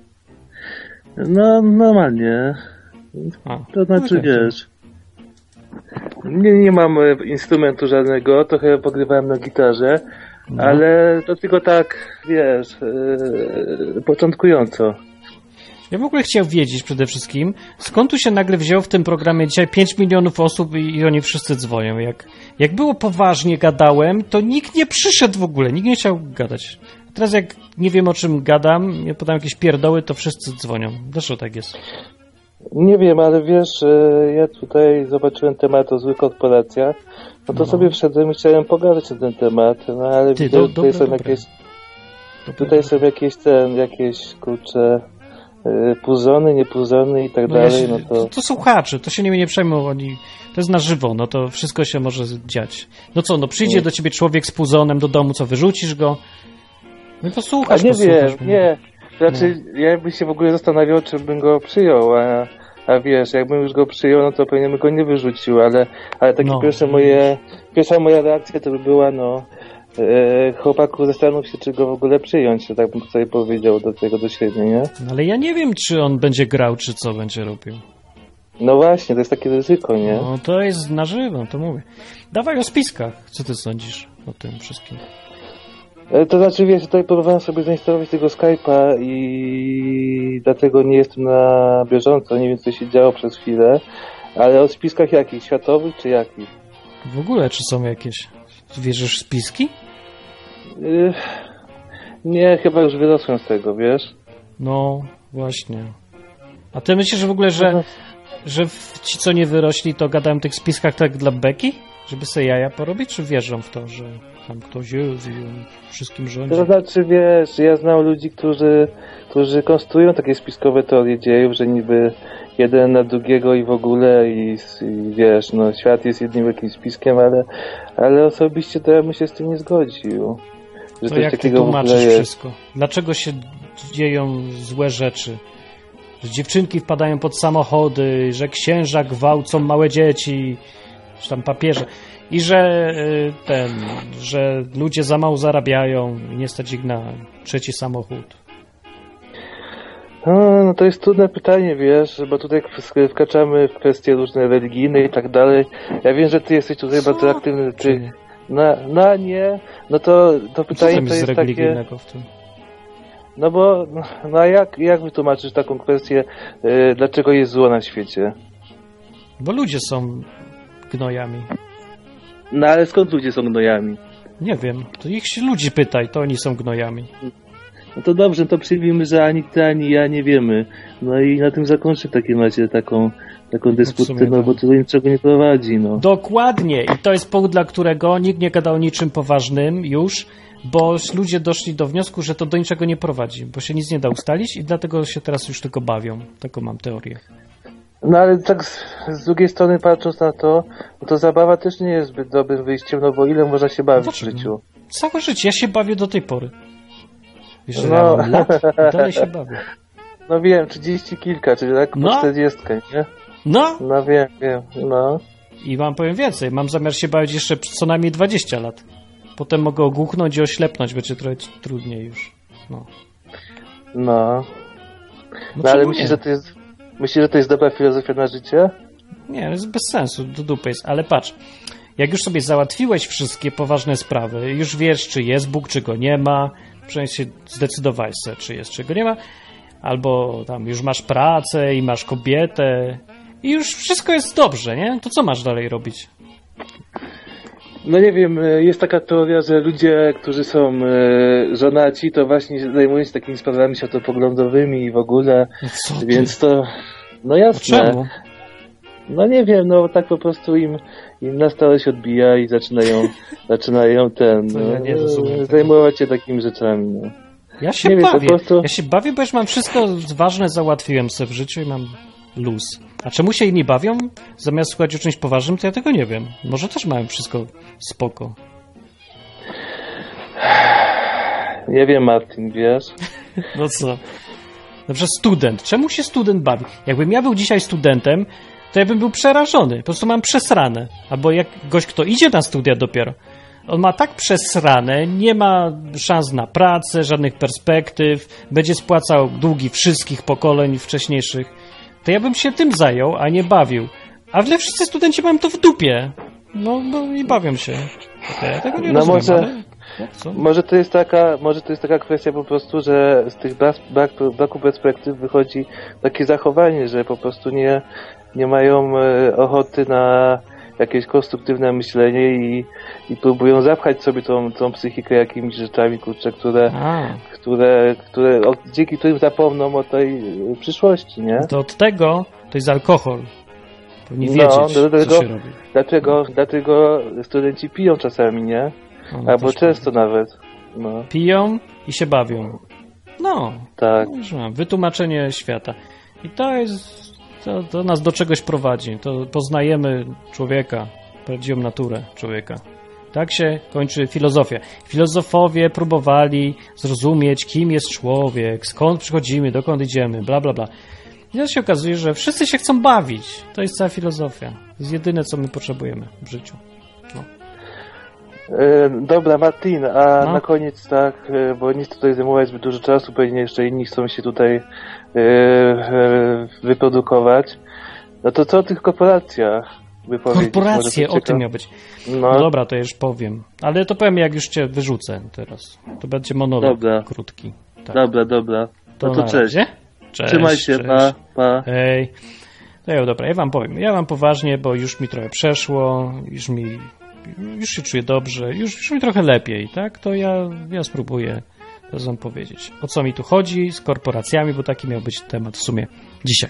No, normalnie. A, To znaczy, okej. wiesz... Nie, nie mam e, instrumentu żadnego, trochę pogrywałem na gitarze, No. Ale to tylko tak, wiesz, yy, początkująco. Ja w ogóle chciał wiedzieć przede wszystkim, skąd tu się nagle wzięło w tym programie dzisiaj pięć milionów osób i, i oni wszyscy dzwonią. Jak, jak było poważnie gadałem, to nikt nie przyszedł w ogóle, nikt nie chciał gadać. Teraz jak nie wiem, o czym gadam, ja podam jakieś pierdoły, to wszyscy dzwonią. Dlaczego tak jest? Nie wiem, ale wiesz, ja tutaj zobaczyłem temat o złych korporacjach, no to no. sobie wszedłem i chciałem pogadać na ten temat, no ale Ty, widzę, do, tutaj dobre, są dobre. jakieś, Dobre, tutaj dobre. są jakieś ten, jakieś kurcze, yy, puzony, niepuzony i tak No ja dalej, się, no to... to... to słuchacze, to się nimi nie przejmą, oni, to jest na żywo, no to wszystko się może dziać. No co, no przyjdzie Nie. do ciebie człowiek z puzonem do domu, co, wyrzucisz go? No i A posłuchasz, nie posłuchasz. wiem, nie, znaczy ja bym się w ogóle zastanawiał, czy bym go przyjął, a, a wiesz, jakbym już go przyjął, no to pewnie bym go nie wyrzucił, ale, ale takie No. pierwsze moje, pierwsza moja reakcja to by była, no, e, chłopaku, zastanów się, czy go w ogóle przyjąć, tak bym sobie powiedział do tego do siebie, nie? No, ale ja nie wiem, czy on będzie grał, czy co będzie robił. No właśnie, to jest takie ryzyko, nie? No to jest na żywo, to mówię. Dawaj o spiskach, co ty sądzisz o tym wszystkim? E, To znaczy, wiesz, tutaj próbowałem sobie zainstalować tego Skype'a i dlatego nie jestem na bieżąco, nie wiem, co się działo przez chwilę, ale o spiskach jakich? Światowych czy jakich? W ogóle, czy są jakieś? Wierzysz w spiski? Yy, nie, chyba już wyrosłem z tego, wiesz? No, właśnie. A ty myślisz że w ogóle, że, że ci, co nie wyrośli, to gadają o tych spiskach tak dla beki? Żeby sobie jaja porobić? Czy wierzą w to, że tam ktoś jest i on wszystkim rządzi? To znaczy, wiesz, ja znam ludzi, którzy, którzy konstruują takie spiskowe teorie dziejów, że niby jeden na drugiego i w ogóle i, i wiesz, no świat jest jednym wielkim spiskiem, ale, ale osobiście to ja bym się z tym nie zgodził. Że To coś jak ty takiego w ogóle tłumaczysz jest. wszystko? Dlaczego się dzieją złe rzeczy? Że dziewczynki wpadają pod samochody, że księża gwałcą małe dzieci, czy tam papieże. I że y, ten, że ludzie za mało zarabiają i nie stać ich na trzeci samochód. No, no to jest trudne pytanie, wiesz, bo tutaj w- wkraczamy w kwestie różne religijne i tak dalej. Ja wiem, że ty jesteś tutaj Co? bardzo aktywny. Czy Ty, nie? no, no nie, no to, to Co pytanie tam to jest jest takie... religijnego w tym? No bo, no, no a jak, jak wytłumaczysz taką kwestię, y, dlaczego jest zło na świecie? Bo ludzie są gnojami. No ale skąd ludzie są gnojami? Nie wiem, to ich się ludzi pytaj, to oni są gnojami. No to dobrze, to przyjmijmy, że ani ty, ani ja nie wiemy. No i na tym zakończę w takim razie taką, taką dysputę, sumie no tak. bo to do niczego nie prowadzi, no. Dokładnie i to jest powód, dla którego nikt nie gada o niczym poważnym już, bo ludzie doszli do wniosku, że to do niczego nie prowadzi, bo się nic nie da ustalić i dlatego się teraz już tylko bawią. Taką mam teorię. No ale tak z, z drugiej strony patrząc na to, no to zabawa też nie jest zbyt dobrym wyjściem, no bo ile można się bawić w Dlaczego? życiu? Całe życie, ja się bawię do tej pory. Wiesz, że No. ja mam lat i dalej się bawię. No wiem, trzydzieści kilka, czyli tak po No. czterdziestkę, nie? No No wiem, wiem, no. i mam powiem więcej, mam zamiar się bawić jeszcze co najmniej dwadzieścia lat. Potem mogę ogłuchnąć i oślepnąć, będzie trochę trudniej już. No, No. no No ale czemu myślisz, nie? że to jest, myślisz, że to jest dobra filozofia na życie? Nie, to jest bez sensu, do dupy jest. Ale patrz, jak już sobie załatwiłeś wszystkie poważne sprawy, już wiesz, czy jest Bóg, czy go nie ma, przynajmniej się zdecydowałeś sobie, czy jest, czy go nie ma, albo tam już masz pracę i masz kobietę i już wszystko jest dobrze, nie? To co masz dalej robić? No nie wiem, jest taka teoria, że ludzie, którzy są e, żonaci, to właśnie zajmują się takimi sprawami światopoglądowymi i w ogóle, Co ty? więc to, no jasne. Czemu? No nie wiem, no tak po prostu im, im na stałe się odbija i zaczynają, zaczynają ten, To no, ja nie rozumiem tego. zajmować się takimi rzeczami, no. Ja się Nie wiem, po bawię. prostu- Ja się bawię, bo już mam wszystko ważne załatwiłem sobie w życiu i mam luz. A czemu się inni bawią? Zamiast słuchać o czymś poważnym, to ja tego nie wiem. Może też mają wszystko spoko. Nie wiem, Martin, wiesz? No co? Na przykład student. Czemu się student bawi? Jakbym ja był dzisiaj studentem, to ja bym był przerażony. Po prostu mam przesrane. Albo jak gość, kto idzie na studia dopiero, on ma tak przesrane, nie ma szans na pracę, żadnych perspektyw, będzie spłacał długi wszystkich pokoleń wcześniejszych, to ja bym się tym zajął, a nie bawił. A wle wszyscy studenci mają to w dupie. No, no i bawią się. To ja tego nie No rozumiem, może- ale... Co? Może to jest taka, może to jest taka kwestia po prostu, że z tych brak, brak, braku perspektyw wychodzi takie zachowanie, że po prostu nie, nie mają e, ochoty na jakieś konstruktywne myślenie i, i próbują zapchać sobie tą, tą psychikę jakimiś rzeczami, kurczę, które, które, które o, dzięki którym zapomną o tej e, przyszłości, nie? To od tego to jest alkohol. Powinni No, wiedzieć, dlatego, co się robi. Dlatego, dlatego studenci piją czasami, nie? No, no Albo często nawet. No. Piją i się bawią. No. Tak. No, wytłumaczenie świata. I to jest... To, to nas do czegoś prowadzi. To poznajemy człowieka, prawdziwą naturę człowieka. Tak się kończy filozofia. Filozofowie próbowali zrozumieć, kim jest człowiek, skąd przychodzimy, dokąd idziemy, bla, bla, bla. I teraz się okazuje, że wszyscy się chcą bawić. To jest cała filozofia. To jest jedyne, co my potrzebujemy w życiu. No. E, dobra, Martin, a No. na koniec tak, e, bo nie chcę tutaj zajmować zbyt dużo czasu, pewnie jeszcze inni chcą się tutaj e, e, wyprodukować. No to co o tych korporacjach wypowiedzieć? Korporacje, Może o tym miał być. No. No dobra, to już powiem. Ale to powiem, jak już cię wyrzucę teraz. To będzie monolog Dobra. krótki. Tak. Dobra, dobra. To No to na cześć. razie. Cześć. Trzymaj się, cześć. pa, pa. Hej. No ja, dobra, ja wam powiem. Ja wam poważnie, bo już mi trochę przeszło, już mi, już się czuję dobrze, już, już mi trochę lepiej, tak? To ja, ja spróbuję teraz wam powiedzieć, o co mi tu chodzi z korporacjami, bo taki miał być temat w sumie dzisiaj.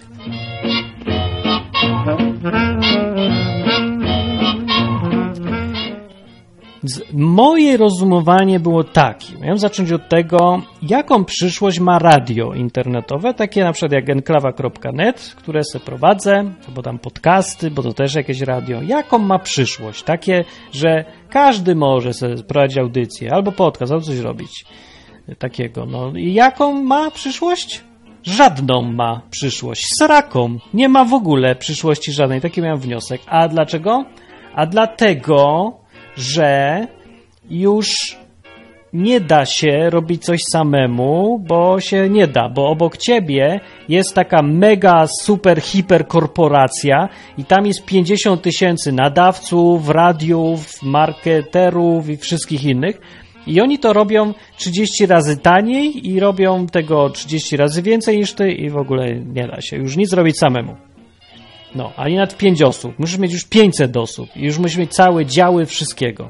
Z, moje rozumowanie było takie. Miałem zacząć od tego, jaką przyszłość ma radio internetowe, takie na przykład jak enklawa kropka net, które se prowadzę, albo tam podcasty, bo to też jakieś radio. Jaką ma przyszłość? Takie, że każdy może sobie prowadzić audycję, albo podcast, albo coś robić takiego. No i jaką ma przyszłość? Żadną ma przyszłość. Sraką. Nie ma w ogóle przyszłości żadnej. Taki miałem wniosek. A dlaczego? A dlatego, że już nie da się robić coś samemu, bo się nie da, bo obok ciebie jest taka mega, super, hiper korporacja i tam jest pięćdziesiąt tysięcy nadawców, radiów, marketerów i wszystkich innych i oni to robią trzydzieści razy taniej i robią tego trzydzieści razy więcej niż ty i w ogóle nie da się już nic robić samemu. No, a nie nad pięć osób. Musisz mieć już pięćset osób i już musisz mieć całe działy wszystkiego.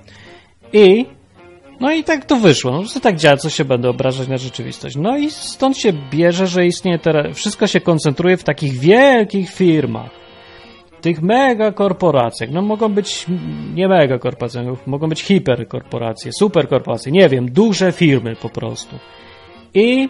I no i tak to wyszło. No, to tak działa, co się będę obrażać na rzeczywistość. No i stąd się bierze, że istnieje teraz, wszystko się koncentruje w takich wielkich firmach. Tych mega korporacjach. No mogą być nie mega korporacje, mogą być hiperkorporacje, superkorporacje, nie wiem, duże firmy po prostu. I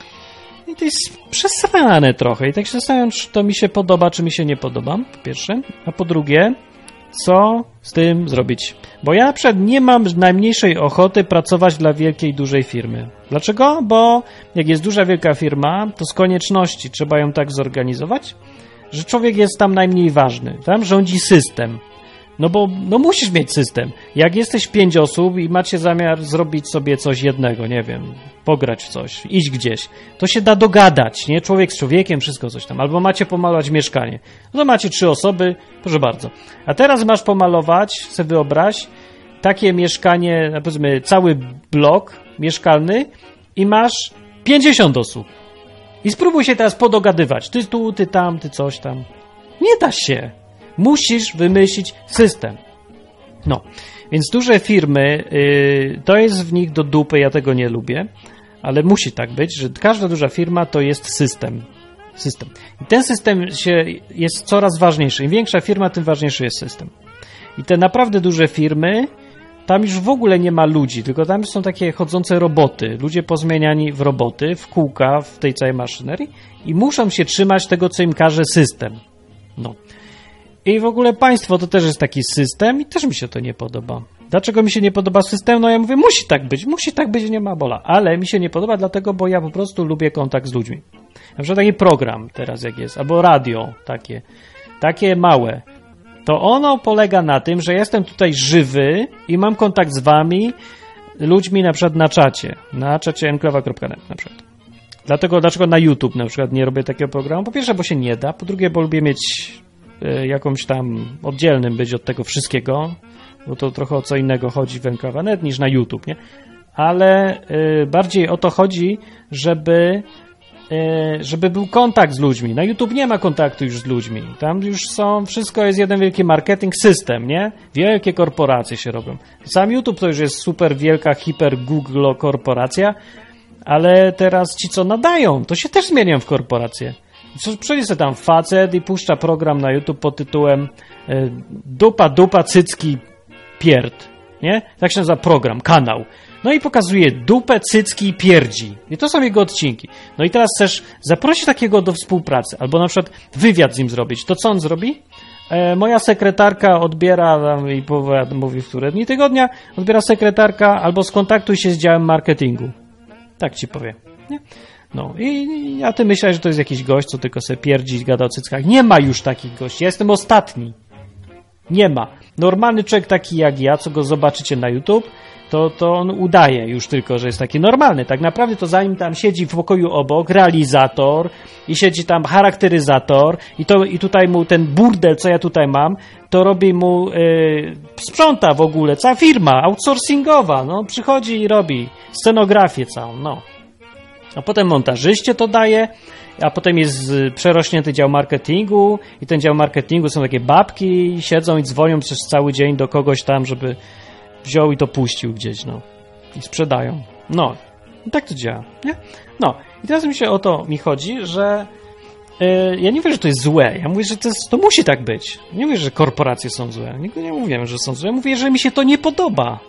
I to jest przesrane trochę. I tak się zastanawiam, czy to mi się podoba, czy mi się nie podoba, po pierwsze. A po drugie, co z tym zrobić? Bo ja na przykład nie mam najmniejszej ochoty pracować dla wielkiej, dużej firmy. Dlaczego? Bo jak jest duża, wielka firma, to z konieczności trzeba ją tak zorganizować, że człowiek jest tam najmniej ważny. Tam rządzi system. No bo no musisz mieć system. Jak jesteś pięć osób i macie zamiar zrobić sobie coś jednego, nie wiem, pograć w coś, iść gdzieś, to się da dogadać, nie? Człowiek z człowiekiem, wszystko coś tam. Albo macie pomalować mieszkanie. No to macie trzy osoby, proszę bardzo. A teraz masz pomalować, sobie wyobraź, takie mieszkanie, powiedzmy cały blok mieszkalny i masz pięćdziesiąt osób. I spróbuj się teraz podogadywać. Ty tu, ty tam, ty coś tam. Nie da się. Musisz wymyślić system. No, więc duże firmy, yy, to jest w nich do dupy, ja tego nie lubię, ale musi tak być, że każda duża firma to jest system. System. I ten system się jest coraz ważniejszy. Im większa firma, tym ważniejszy jest system. I te naprawdę duże firmy, tam już w ogóle nie ma ludzi, tylko tam są takie chodzące roboty, ludzie pozmieniani w roboty, w kółka, w tej całej maszynerii i muszą się trzymać tego, co im każe system. No. I w ogóle państwo to też jest taki system i też mi się to nie podoba. Dlaczego mi się nie podoba system? No ja mówię, musi tak być, musi tak być, nie ma bola. Ale mi się nie podoba dlatego, bo ja po prostu lubię kontakt z ludźmi. Na przykład taki program teraz jak jest, albo radio takie, takie małe. To ono polega na tym, że jestem tutaj żywy i mam kontakt z wami, ludźmi na przykład na czacie, na czacie enklawa kropka net na przykład. Dlatego, dlaczego na YouTube na przykład nie robię takiego programu? Po pierwsze, bo się nie da, po drugie, bo lubię mieć jakąś tam oddzielnym być od tego wszystkiego, bo to trochę o co innego chodzi w Enklawa net niż na YouTube, nie? Ale y, bardziej o to chodzi, żeby y, żeby był kontakt z ludźmi. Na YouTube nie ma kontaktu już z ludźmi. Tam już są, wszystko jest jeden wielki marketing system, nie? Wielkie korporacje się robią. Sam YouTube to już jest super wielka, hiper Google korporacja, ale teraz ci, co nadają, to się też zmieniają w korporacje. Przyjdzie sobie tam facet i puszcza program na YouTube pod tytułem y, dupa, dupa, cycki, pierd, nie? Tak się nazywa program, kanał. No i pokazuje dupę, cycki i pierdzi. I to są jego odcinki. No i teraz chcesz zaprosić takiego do współpracy, albo na przykład wywiad z nim zrobić. To co on zrobi? E, moja sekretarka odbiera, tam, i mówi w które dni tygodnia, odbiera sekretarka, albo skontaktuj się z działem marketingu. Tak ci powiem. Nie? No i a ty myślałeś, że to jest jakiś gość, co tylko sobie pierdzi, gada o cyckach. Nie ma już takich gości. Ja jestem ostatni. Nie ma. Normalny człowiek taki jak ja, co go zobaczycie na YouTube, to, to on udaje już tylko, że jest taki normalny. Tak naprawdę to zanim tam siedzi w pokoju obok realizator i siedzi tam charakteryzator i, to, i tutaj mu ten burdel, co ja tutaj mam, to robi mu, yy, sprząta w ogóle, cała firma outsourcingowa, no, przychodzi i robi scenografię całą, no. A potem montażyście to daje, a potem jest przerośnięty dział marketingu i ten dział marketingu są takie babki i siedzą i dzwonią przez cały dzień do kogoś tam, żeby wziął i to puścił gdzieś, no. I sprzedają. No. I tak to działa, nie? No. I teraz mi się o to mi chodzi, że yy, ja nie mówię, że to jest złe. Ja mówię, że to, jest, to musi tak być. Nie mówię, że korporacje są złe. Nigdy nie mówię, że są złe. Mówię, że mi się to nie podoba.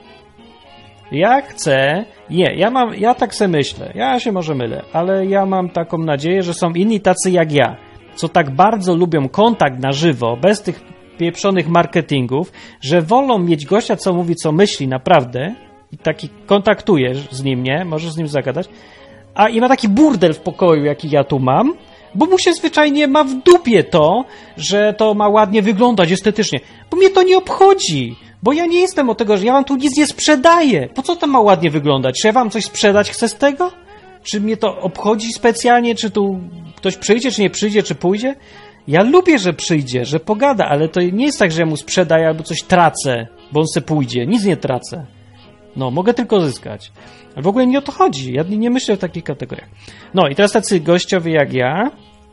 Ja chcę... Nie, ja mam... Ja tak sobie myślę. Ja się może mylę, ale ja mam taką nadzieję, że są inni tacy jak ja, co tak bardzo lubią kontakt na żywo, bez tych pieprzonych marketingów, że wolą mieć gościa, co mówi, co myśli naprawdę i taki kontaktujesz z nim, nie? Możesz z nim zagadać, a i ma taki burdel w pokoju, jaki ja tu mam, bo mu się zwyczajnie ma w dupie to, że to ma ładnie wyglądać estetycznie, bo mnie to nie obchodzi, bo ja nie jestem od tego, że ja wam tu nic nie sprzedaję. Po co to ma ładnie wyglądać? Czy ja wam coś sprzedać chcę z tego? Czy mnie to obchodzi specjalnie? Czy tu ktoś przyjdzie, czy nie przyjdzie, czy pójdzie? Ja lubię, że przyjdzie, że pogada, ale to nie jest tak, że ja mu sprzedaję albo coś tracę, bo on se pójdzie. Nic nie tracę. No, mogę tylko zyskać. Ale w ogóle nie o to chodzi. Ja nie myślę w takich kategoriach. No i teraz tacy gościowie jak ja,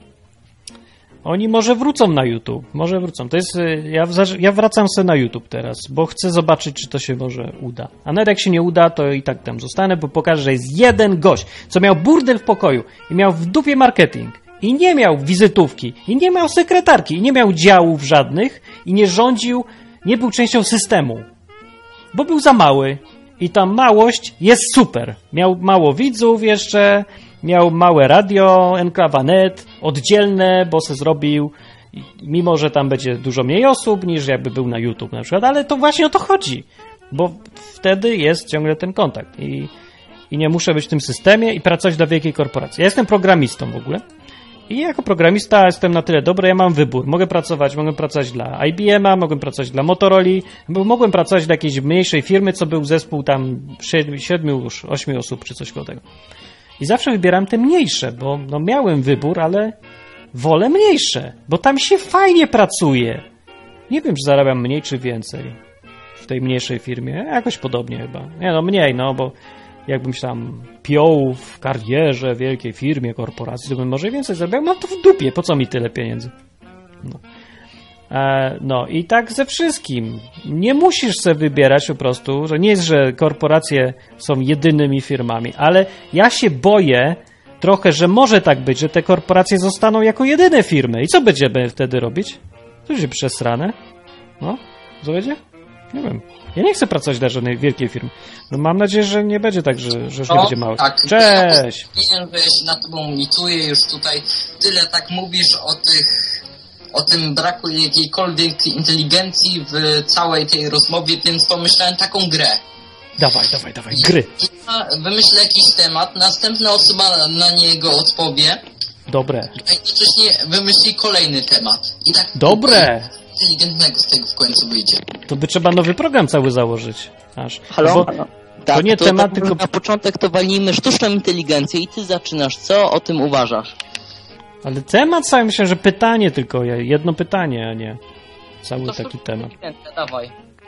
oni może wrócą na YouTube. Może wrócą. To jest, ja, ja wracam sobie na YouTube teraz, bo chcę zobaczyć, czy to się może uda. A nawet jak się nie uda, to i tak tam zostanę, bo pokażę, że jest jeden gość, co miał burdel w pokoju i miał w dupie marketing. I nie miał wizytówki, i nie miał sekretarki, i nie miał działów żadnych, i nie rządził, nie był częścią systemu. Bo był za mały. I ta małość jest super. Miał mało widzów jeszcze, miał małe radio, Enklawa kropka net, oddzielne, bo se zrobił, mimo że tam będzie dużo mniej osób, niż jakby był na YouTube na przykład, ale to właśnie o to chodzi. Bo wtedy jest ciągle ten kontakt. I, i nie muszę być w tym systemie i pracować dla wielkiej korporacji. Ja jestem programistą w ogóle. I jako programista jestem na tyle dobry, ja mam wybór. Mogę pracować, mogę pracować dla I B M a, mogę pracować dla Motorola, mogłem pracować dla jakiejś mniejszej firmy, co był zespół tam siedmiu, już ośmiu osób, czy coś koło tego. I zawsze wybieram te mniejsze, bo no miałem wybór, ale wolę mniejsze, bo tam się fajnie pracuje. Nie wiem, czy zarabiam mniej, czy więcej w tej mniejszej firmie. Jakoś podobnie chyba. Nie no, mniej, no, bo jakbym się tam piął w karierze, w wielkiej firmie, korporacji, to bym może więcej zarabiał. Mam to w dupie, po co mi tyle pieniędzy? No. E, no i tak ze wszystkim. Nie musisz sobie wybierać po prostu, że nie jest, że korporacje są jedynymi firmami, ale ja się boję trochę, że może tak być, że te korporacje zostaną jako jedyne firmy. I co będziemy wtedy robić? To będzie przesrane. No, co będzie? Nie wiem. Ja nie chcę pracować dla żadnej wielkiej firmy. No mam nadzieję, że nie będzie tak, że, że już no, nie będzie małych. Tak. Cześć! Ja wiem, że ja się na tobą lituję, już tutaj tyle tak mówisz o tych, o tym braku jakiejkolwiek inteligencji w całej tej rozmowie, więc pomyślałem taką grę. Dawaj, dawaj, dawaj, gry. Ja wymyślę jakiś temat, następna osoba na niego odpowie. Dobre. A jednocześnie wymyśli kolejny temat. I tak Dobre! Inteligentnego z tego w końcu wyjdzie. To by trzeba nowy program cały założyć. Aż. Halo? Bo Halo? to tak, nie to temat, tak tylko... Na początek to walimy sztuczną inteligencję i ty zaczynasz. Co o tym uważasz? Ale temat cały, myślę, że pytanie tylko. Jedno pytanie, a nie cały to taki temat. Dawaj.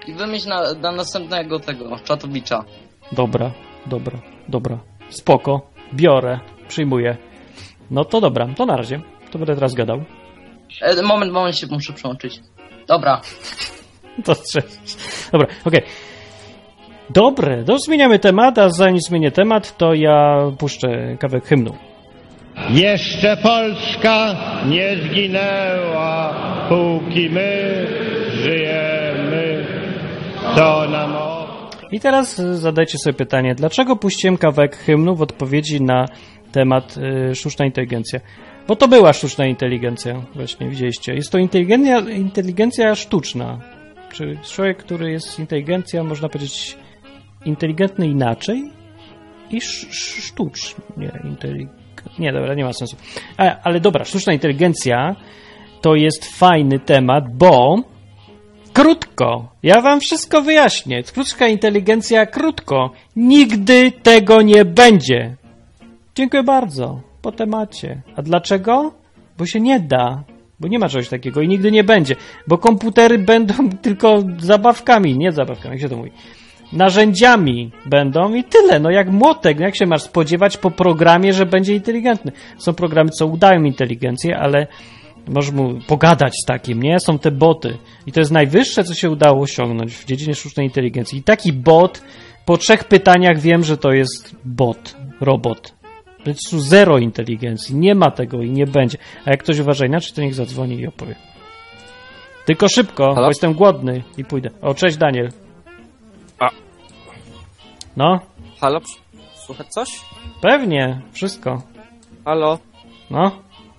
i wymyśl na, na następnego tego, czatowicza. Dobra, dobra, dobra. Spoko, biorę, przyjmuję. No to dobra, to na razie. To będę teraz gadał. E, moment, moment, się muszę przełączyć. Dobra. To trzeba. Dobra, okej. Okay. Dobre, to zmieniamy temat, a zanim zmienię temat, to ja puszczę kawałek hymnu. Jeszcze Polska nie zginęła, póki my żyjemy, to nam... I teraz zadajcie sobie pytanie, dlaczego puściłem kawałek hymnu w odpowiedzi na temat y, sztuczna inteligencja? Bo to była sztuczna inteligencja, właśnie, widzieliście. Jest to inteligencja, inteligencja sztuczna. Czy człowiek, który jest inteligencją, można powiedzieć, inteligentny inaczej i sz, sz, sztucznie inteligentny. Nie, dobra, nie ma sensu. A, ale dobra, sztuczna inteligencja to jest fajny temat, bo krótko, ja wam wszystko wyjaśnię. Sztuczna inteligencja krótko. Nigdy tego nie będzie. Dziękuję bardzo. Po temacie. A dlaczego? Bo się nie da. Bo nie ma czegoś takiego i nigdy nie będzie. Bo komputery będą tylko zabawkami, nie zabawkami, jak się to mówi. Narzędziami będą i tyle. No jak młotek, no jak się masz spodziewać po programie, że będzie inteligentny? Są programy, co udają inteligencję, ale możesz mu pogadać z takim, nie? Są te boty. I to jest najwyższe, co się udało osiągnąć w dziedzinie sztucznej inteligencji. I taki bot, po trzech pytaniach wiem, że to jest bot, robot. Po prostu zero inteligencji. Nie ma tego i nie będzie. A jak ktoś uważa inaczej, to niech zadzwoni i opowie. Tylko szybko, Halo? Bo jestem głodny i pójdę. O, cześć Daniel. A. No? Halo? Słychać coś? Pewnie, wszystko. Halo? No?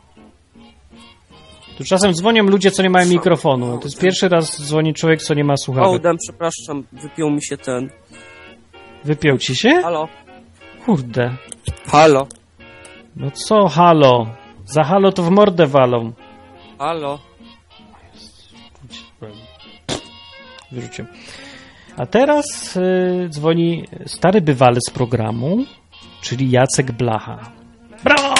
Tu czasem dzwonią ludzie, co nie mają mikrofonu. To jest pierwszy raz dzwoni człowiek, co nie ma słuchawek. Ołdem, przepraszam, wypiął mi się ten... Wypiął ci się? Halo? Kurde. Halo? No co halo? Za halo to w mordę walą. Halo? Wyrzuciłem. A teraz y, dzwoni stary bywalec z programu, czyli Jacek Blacha. Brawo!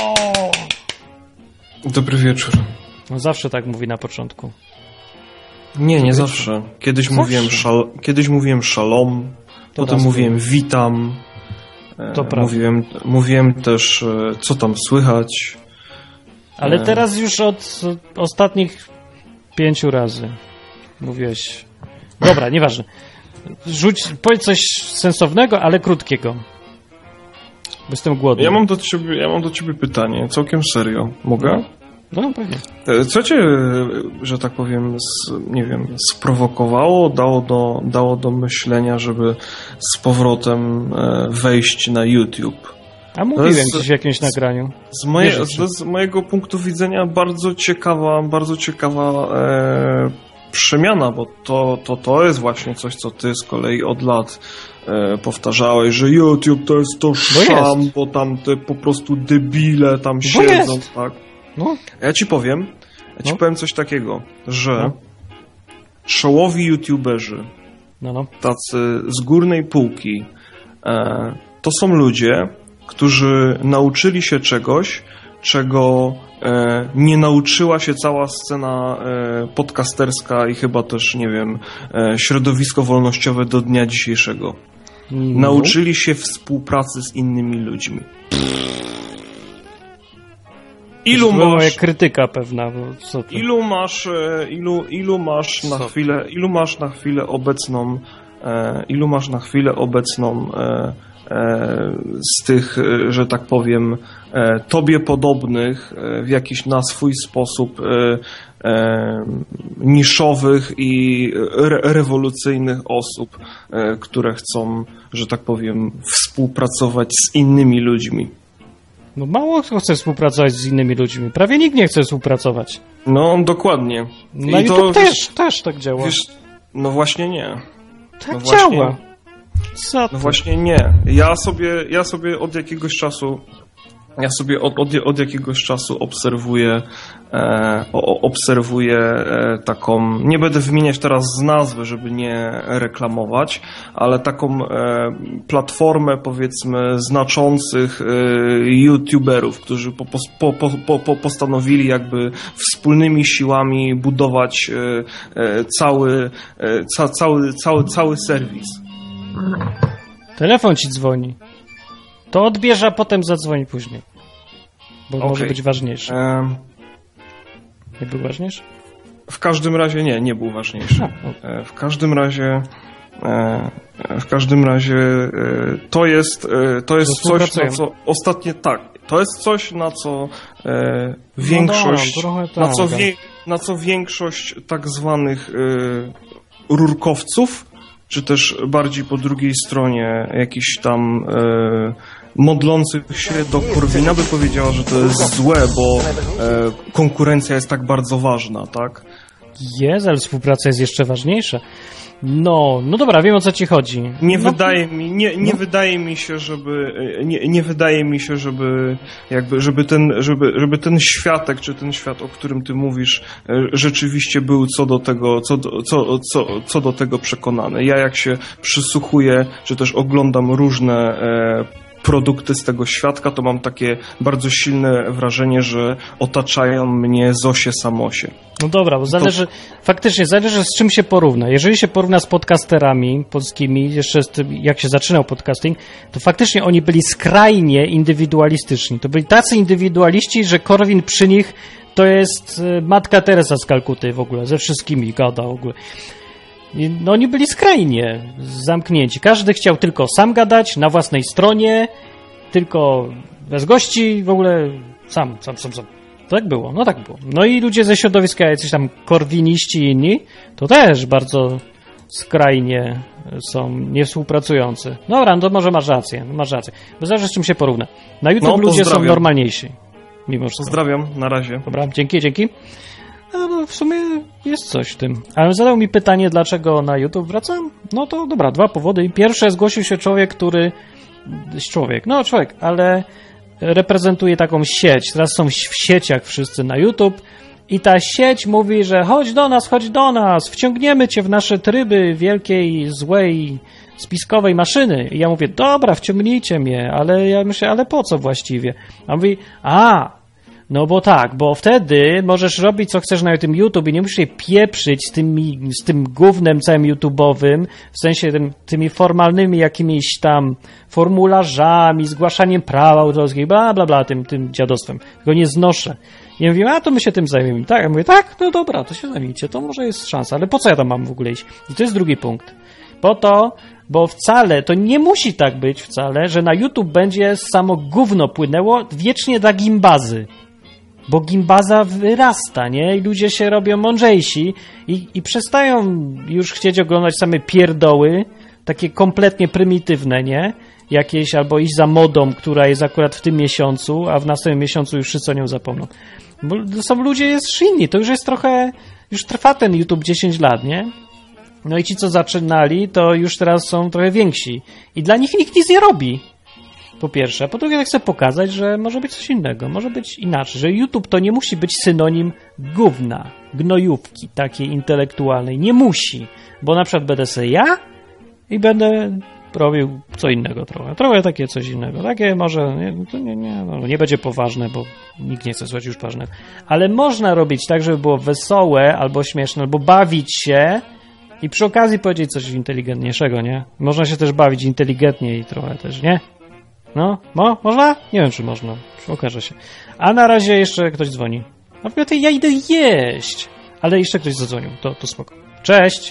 Dobry wieczór. No zawsze tak mówi na początku. Nie, nie zawsze. Kiedyś zawsze. mówiłem szal, kiedyś mówiłem szalom, To potem mówiłem witam. To e, prawda. Mówiłem, mówiłem też, e, co tam słychać. Ale e, teraz już od ostatnich pięciu razy mówiłeś. Dobra, nieważne. Rzuć, powiedz coś sensownego, ale krótkiego. Bo jestem głodny. Ja mam do ciebie, ja mam do ciebie pytanie, całkiem serio. Mogę? No, no pewnie. E, Co cię, że tak powiem, z, nie wiem, sprowokowało, dało do, dało do myślenia, żeby z powrotem e, wejść na YouTube? A mówiłem To jest- gdzieś w jakimś nagraniu. Z, moje, Wierzę ci. z, z mojego punktu widzenia bardzo ciekawa, bardzo ciekawa e, przemiana, bo to, to, to jest właśnie coś, co ty z kolei od lat e, powtarzałeś, że YouTube to jest to szam, jest. bo tam te po prostu debile tam Bo siedzą, jest. tak? No. Ja ci powiem, ja ci No. powiem coś takiego, że No. czołowi YouTuberzy, No, no. tacy z górnej półki, e, to są ludzie, którzy nauczyli się czegoś, czego e, nie nauczyła się cała scena e, podcasterska i chyba też, nie wiem, e, środowisko wolnościowe do dnia dzisiejszego. No. Nauczyli się współpracy z innymi ludźmi. Ilu To była moja masz, krytyka pewna, bo co to? ilu masz, e, ilu, ilu masz na Co? chwilę, ilu masz na chwilę obecną, e, ilu masz na chwilę obecną e, e, z tych, e, że tak powiem, e, tobie podobnych e, w jakiś na swój sposób e, e, niszowych i re rewolucyjnych osób, e, które chcą, że tak powiem, współpracować z innymi ludźmi. No mało kto chce współpracować z innymi ludźmi. Prawie nikt nie chce współpracować. No, dokładnie. Na I to, YouTube wiesz, też, też tak działa. Wiesz, no właśnie nie. tak no właśnie, działa. Co No ty? właśnie nie. Ja sobie, ja sobie od jakiegoś czasu Ja sobie od, od, od jakiegoś czasu obserwuję, e, o, obserwuję e, taką, nie będę wymieniać teraz z nazwy, żeby nie reklamować, ale taką e, platformę, powiedzmy, znaczących e, youtuberów, którzy po, po, po, po, po postanowili jakby wspólnymi siłami budować e, e, cały, e, ca, cały, cały, cały serwis. Telefon ci dzwoni. To odbierze, a potem zadzwoni później. Bo okay. może być ważniejszy. Um, nie był ważniejszy? W każdym razie nie, nie był ważniejszy. A, okay. W każdym razie w każdym razie to jest to jest coś, na co ostatnie tak, to jest coś, na co e, większość no no, na, co wie, na co większość tak zwanych e, rurkowców, czy też bardziej po drugiej stronie jakichś tam e, modlących się do Korwina by powiedziała, że to jest złe, bo e, konkurencja jest tak bardzo ważna, tak? Jest, ale współpraca jest jeszcze ważniejsza. No, no dobra, wiem, o co ci chodzi. Nie no, wydaje mi, nie, nie no. wydaje mi się, żeby nie, nie wydaje mi się, żeby jakby, żeby ten, żeby, żeby ten światek, czy ten świat, o którym ty mówisz, rzeczywiście był co do tego, co do, co, co, co do tego przekonany. Ja jak się przysłuchuję, czy też oglądam różne e, produkty z tego świadka, to mam takie bardzo silne wrażenie, że otaczają mnie Zosie Samosie. No dobra, bo zależy, to... faktycznie zależy, z czym się porówna. Jeżeli się porówna z podcasterami polskimi, jeszcze z tym, jak się zaczynał podcasting, to faktycznie oni byli skrajnie indywidualistyczni. To byli tacy indywidualiści, że Korwin przy nich to jest Matka Teresa z Kalkuty w ogóle, ze wszystkimi gada w ogóle. No oni byli skrajnie zamknięci. Każdy chciał tylko sam gadać, na własnej stronie, tylko bez gości, w ogóle sam, sam, sam, sam. Tak było, no tak było. No i ludzie ze środowiska, jacyś tam korwiniści i inni, to też bardzo skrajnie są niewspółpracujący. Dobra, no to może masz rację, masz rację. Bo zależy, z czym się porówna. Na YouTube no, ludzie są normalniejsi. Mimo wszystko. Pozdrawiam, na razie. Dobra, dzięki, dzięki. No, no w sumie jest coś w tym. Ale zadał mi pytanie, dlaczego na YouTube wracam? No to dobra, dwa powody. Pierwsze, zgłosił się człowiek, który... Człowiek, no człowiek, ale reprezentuje taką sieć. Teraz są w sieciach wszyscy na YouTube i ta sieć mówi, że chodź do nas, chodź do nas, wciągniemy cię w nasze tryby wielkiej, złej, spiskowej maszyny. I ja mówię, dobra, wciągnijcie mnie, ale ja myślę, ale po co właściwie? A on mówi, a... No bo tak, bo wtedy możesz robić co chcesz na tym YouTube i nie musisz się pieprzyć z, tymi, z tym gównem całym YouTube'owym, w sensie tym, tymi formalnymi jakimiś tam formularzami, zgłaszaniem praw autorskich, bla, bla, bla, tym, tym dziadostwem. Tylko nie znoszę. I ja mówię, a to my się tym zajmiemy. Tak, ja mówię, tak, no dobra, to się zajmijcie, to może jest szansa, ale po co ja tam mam w ogóle iść? I to jest drugi punkt. Po to, bo wcale, to nie musi tak być wcale, że na YouTube będzie samo gówno płynęło wiecznie dla gimbazy. Bo gimbaza wyrasta, nie? I ludzie się robią mądrzejsi i, i przestają już chcieć oglądać same pierdoły, takie kompletnie prymitywne, nie? Jakieś, albo iść za modą, która jest akurat w tym miesiącu, a w następnym miesiącu już wszyscy o nią zapomną. Bo są ludzie jest inni, to już jest trochę, już trwa ten YouTube dziesięć lat, nie? No i ci, co zaczynali, to już teraz są trochę więksi. I dla nich nikt nic nie robi. Po pierwsze, a po drugie chcę pokazać, że może być coś innego, może być inaczej, że YouTube to nie musi być synonim gówna, gnojówki takiej intelektualnej, nie musi, bo na przykład będę sobie ja i będę robił co innego trochę, trochę takie coś innego, takie może, nie, to nie, nie, no, nie będzie poważne, bo nikt nie chce słuchać już ważnego, ale można robić tak, żeby było wesołe, albo śmieszne, albo bawić się i przy okazji powiedzieć coś inteligentniejszego, nie? Można się też bawić inteligentnie i trochę też, nie? No, mo, można? Nie wiem, czy można. Okaże się. A na razie jeszcze ktoś dzwoni. Na przykład ja idę jeść. Ale jeszcze ktoś zadzwonił. To, to spoko. Cześć.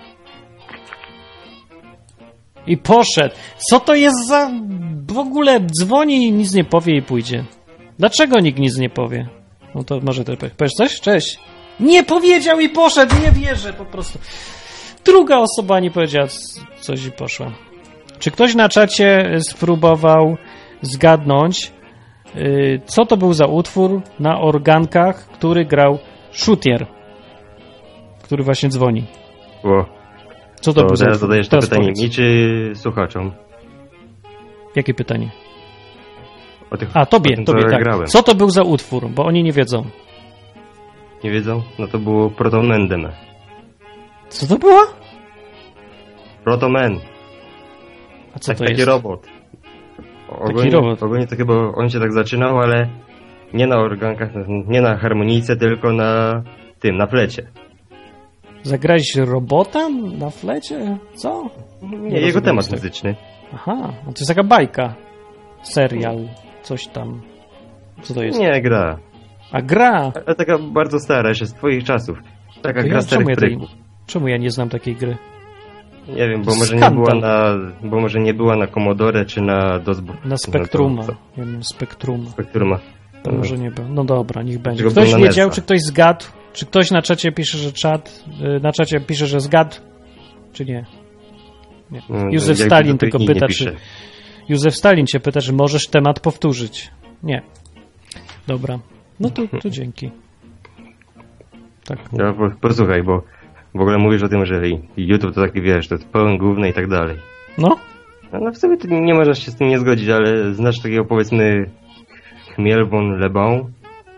I poszedł. Co to jest za... W ogóle dzwoni i nic nie powie i pójdzie. Dlaczego nikt nic nie powie? No to może ty powiesz coś? Cześć. Nie powiedział i poszedł. Nie wierzę po prostu. Druga osoba nie powiedziała coś i poszła. Czy ktoś na czacie spróbował zgadnąć, yy, co to był za utwór na organkach, który grał Szutier, który właśnie dzwoni? O. Co to, to był za teraz zadajesz to pytanie powiedz. mi, czy słuchaczom? Jakie pytanie? O tych, A, tobie, o tym, tobie, co tak. grałem. Co to był za utwór? Bo oni nie wiedzą. Nie wiedzą? No to było Protomendem. Co to było? Protomen. A co tak, to taki jest? robot. Ogólnie, robot. Ogólnie to chyba on się tak zaczynał, ale nie na organkach, nie na harmonijce, tylko na tym, na flecie. Zagrałeś robota na flecie? Co? Nie, jego rozumiem temat z tego. muzyczny. Aha, no to jest taka bajka. Serial, coś tam. Co to jest? Nie, gra. A gra? Ale taka bardzo stara, jeszcze z twoich czasów. Taka To gra ja, starych czemu, ja tej, tryków. czemu ja nie znam takiej gry? Nie wiem, To bo jest może nie skandal. była na, bo może nie była na Commodore czy na DOSbu. Na Spectruma. No to, Ja mam Spectruma. Spectruma. To może nie było. No dobra, niech będzie. Tylko Ktoś był na wiedział, Nesa. czy ktoś zgadł? Czy ktoś na czacie pisze, że czat, y, na czacie pisze, że zgadł? Czy nie? Nie. Mm, Józef jak Stalin to tylko nikt nie pyta, pisze. czy... Józef Stalin cię pyta, czy możesz temat powtórzyć. Nie. Dobra. No to, to dzięki. Tak. Ja, po, posłuchaj, bo w ogóle mówisz o tym, że YouTube to taki, wiesz, to jest pełen gówny i tak dalej. No? No, no w sumie to nie można się z tym nie zgodzić, ale znasz takiego, powiedzmy, Chmiel von Le Bon?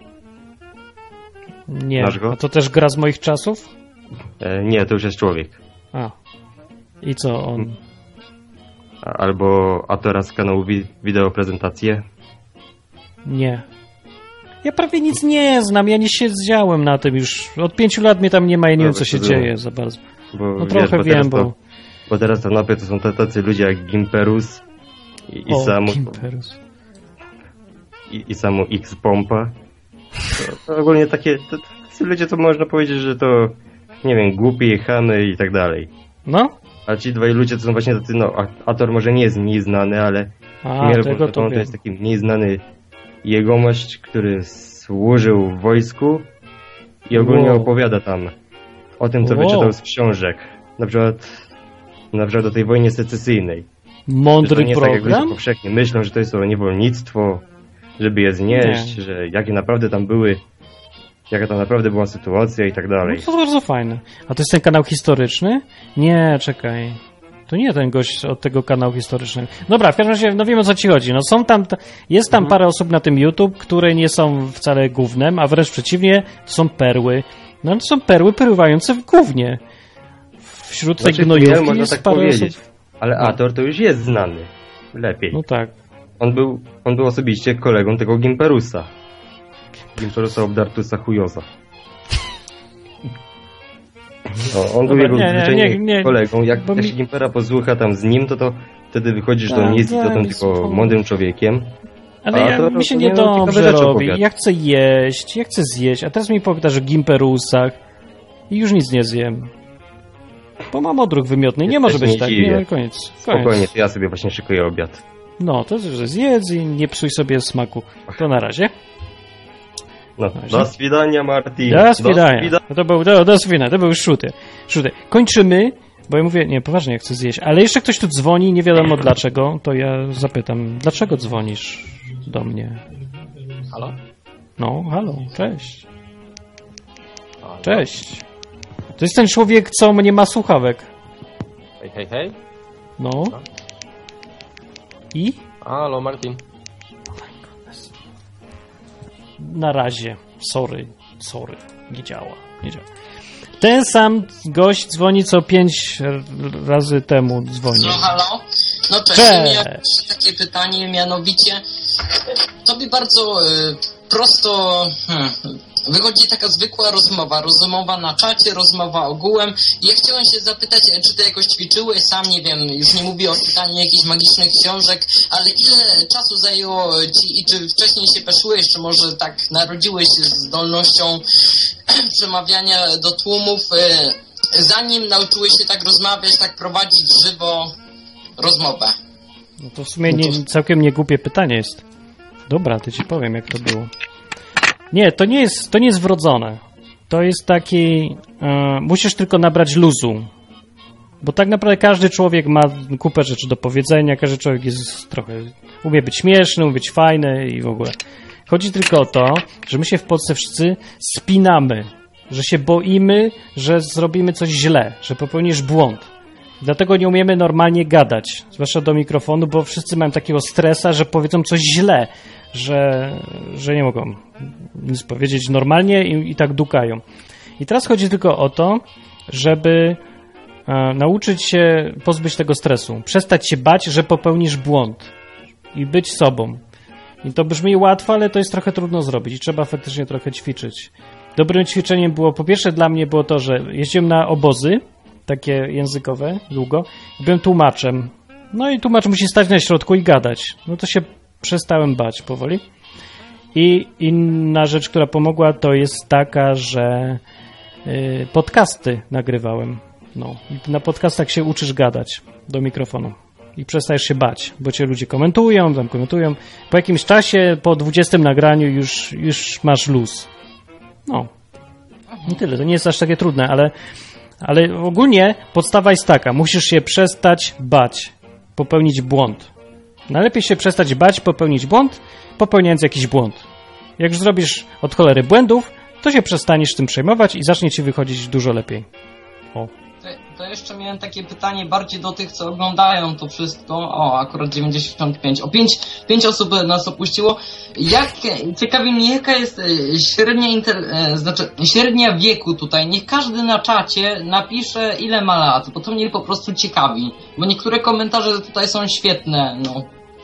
Nie. Znasz go? A to też gra z moich czasów? E, nie, to już jest człowiek. A. I co on? A, albo Atora z kanału wi- wideo prezentacje. Nie. Ja prawie nic nie znam, ja nie siedziałem na tym już. Od pięciu lat mnie tam nie ma, ja nie wiem, co się Dobra, dzieje za bardzo. Bo, No wiesz, trochę bo wiem, teraz bo... To, bo teraz to na to są t- tacy ludzie jak Gimperus i, i O, samo Gimperus. i, i samo X-Pompa. To, to ogólnie takie to, to, tacy ludzie, to można powiedzieć, że to, nie wiem, głupi, chamy i tak dalej. No? A ci dwaj ludzie to są właśnie tacy, no, A- Ator może nie jest mniej znany, ale A, Chmiel tego von to Le Bon to wiem. jest taki mniej znany jegomość, który służył w wojsku i ogólnie Wow. opowiada tam o tym, co Wow. wyczytał z książek. Na przykład, na przykład o tej wojnie secesyjnej. Mądry Że to nie jest tak, jak program? ludzie powszechnie myślą, że to jest o niewolnictwo, żeby je znieść, Nie. że jakie naprawdę tam były, jaka tam naprawdę była sytuacja i tak dalej. No to bardzo fajne. A to jest ten kanał historyczny? Nie, czekaj. To nie ten gość od tego kanału historycznego. Dobra, w każdym razie, no wiem, o co ci chodzi. No są tam, jest tam parę osób na tym YouTube, które nie są wcale gównem, a wręcz przeciwnie, to są perły. No to są perły pływające w gównie. Wśród tej Znaczy, nie, gnojówki można jest tak parę powiedzieć. osób... Ale No. Ator to już jest znany. Lepiej. No tak. On był, on był osobiście kolegą tego Gimperusa. Gimperusa Obdartusa Chujosa. No, on był Dobra, jego nie, nie, zwyczajnie nie, nie, kolegą. Jak, bo jak mi- się Gimpera posłucha tam z nim, to, to wtedy wychodzisz, że Tak, on nie jest tak, istotą, nie tylko słucham. mądrym człowiekiem. Ale A ja, to- mi się to nie nie, no, ciekawe dobrze rzeczy robi. opowiada. Ja chcę jeść, ja chcę zjeść, a teraz mi powiadasz o Gimperusach i już nic nie zjem. Bo mam odruch wymiotny. Nie Ja może też być nie tak. dziwię. Nie, koniec. koniec. Spokojnie, to ja sobie właśnie szykuję obiad. No, to że zjedz i nie psuj sobie smaku. To na razie. No, razie. do swidania, Martin. Do swidania. swida- No to był, do, do swidania, to był szuty. Szuty. Kończymy, bo ja mówię, nie, poważnie, ja chcę zjeść. Ale jeszcze ktoś tu dzwoni, nie wiadomo dlaczego, to ja zapytam, dlaczego dzwonisz do mnie? Halo? No, halo, cześć. Cześć. To jest ten człowiek, co mnie ma słuchawek. Hej, hej, hej. No. I? Halo, Martin. Na razie. Sorry. Sorry. Nie działa. Nie działa. Ten sam gość dzwoni, co pięć r- razy temu dzwonił. No halo? No cześć, Cześć. miałem jeszcze takie pytanie, mianowicie tobie bardzo y, prosto hmm, wychodzi taka zwykła rozmowa, rozmowa na czacie, rozmowa ogółem i ja chciałem się zapytać, czy ty jakoś ćwiczyłeś, sam nie wiem, już nie mówię o czytaniu jakichś magicznych książek, ale ile czasu zajęło ci i czy wcześniej się peszyłeś, czy może tak narodziłeś się z zdolnością przemawiania do tłumów, y, zanim nauczyłeś się tak rozmawiać, tak prowadzić żywo rozmowę. No to w sumie nie, całkiem niegłupie pytanie jest. Dobra, to ci powiem, jak to było. Nie, to nie jest, to nie jest wrodzone. To jest taki... E, musisz tylko nabrać luzu. Bo tak naprawdę każdy człowiek ma kupę rzeczy do powiedzenia, każdy człowiek jest trochę... umie być śmieszny, umie być fajny i w ogóle. Chodzi tylko o to, że my się w Polsce wszyscy spinamy. Że się boimy, że zrobimy coś źle, że popełnisz błąd. Dlatego nie umiemy normalnie gadać, zwłaszcza do mikrofonu, bo wszyscy mają takiego stresa, że powiedzą coś źle, że, że nie mogą nic powiedzieć normalnie i, i tak dukają. I teraz chodzi tylko o to, żeby e, nauczyć się pozbyć tego stresu, przestać się bać, że popełnisz błąd i być sobą. I to brzmi łatwo, ale to jest trochę trudno zrobić i trzeba faktycznie trochę ćwiczyć. Dobrym ćwiczeniem było, po pierwsze dla mnie było to, że jeździłem na obozy, takie językowe, długo, i byłem tłumaczem. No i tłumacz musi stać na środku i gadać. No to się przestałem bać powoli. I inna rzecz, która pomogła, to jest taka, że yy, podcasty nagrywałem. No. I na podcastach się uczysz gadać do mikrofonu. I przestajesz się bać, bo cię ludzie komentują, tam komentują. Po jakimś czasie, po dwudziestym nagraniu już, już masz luz. No. I tyle. To nie jest aż takie trudne, ale, ale ogólnie podstawa jest taka. Musisz się przestać bać, popełnić błąd. Najlepiej się przestać bać, popełnić błąd, popełniając jakiś błąd. Jak już zrobisz od cholery błędów, to się przestaniesz tym przejmować i zacznie ci wychodzić dużo lepiej. O. To, to jeszcze miałem takie pytanie bardziej do tych, co oglądają to wszystko. O, akurat dziewięćdziesiąt pięć. O, pięć, pięć osób nas opuściło. Jak, ciekawi mnie, jaka jest średnia, inter, znaczy, średnia wieku tutaj. Niech każdy na czacie napisze, ile ma lat, bo to mnie po prostu ciekawi. Bo niektóre komentarze tutaj są świetne, no.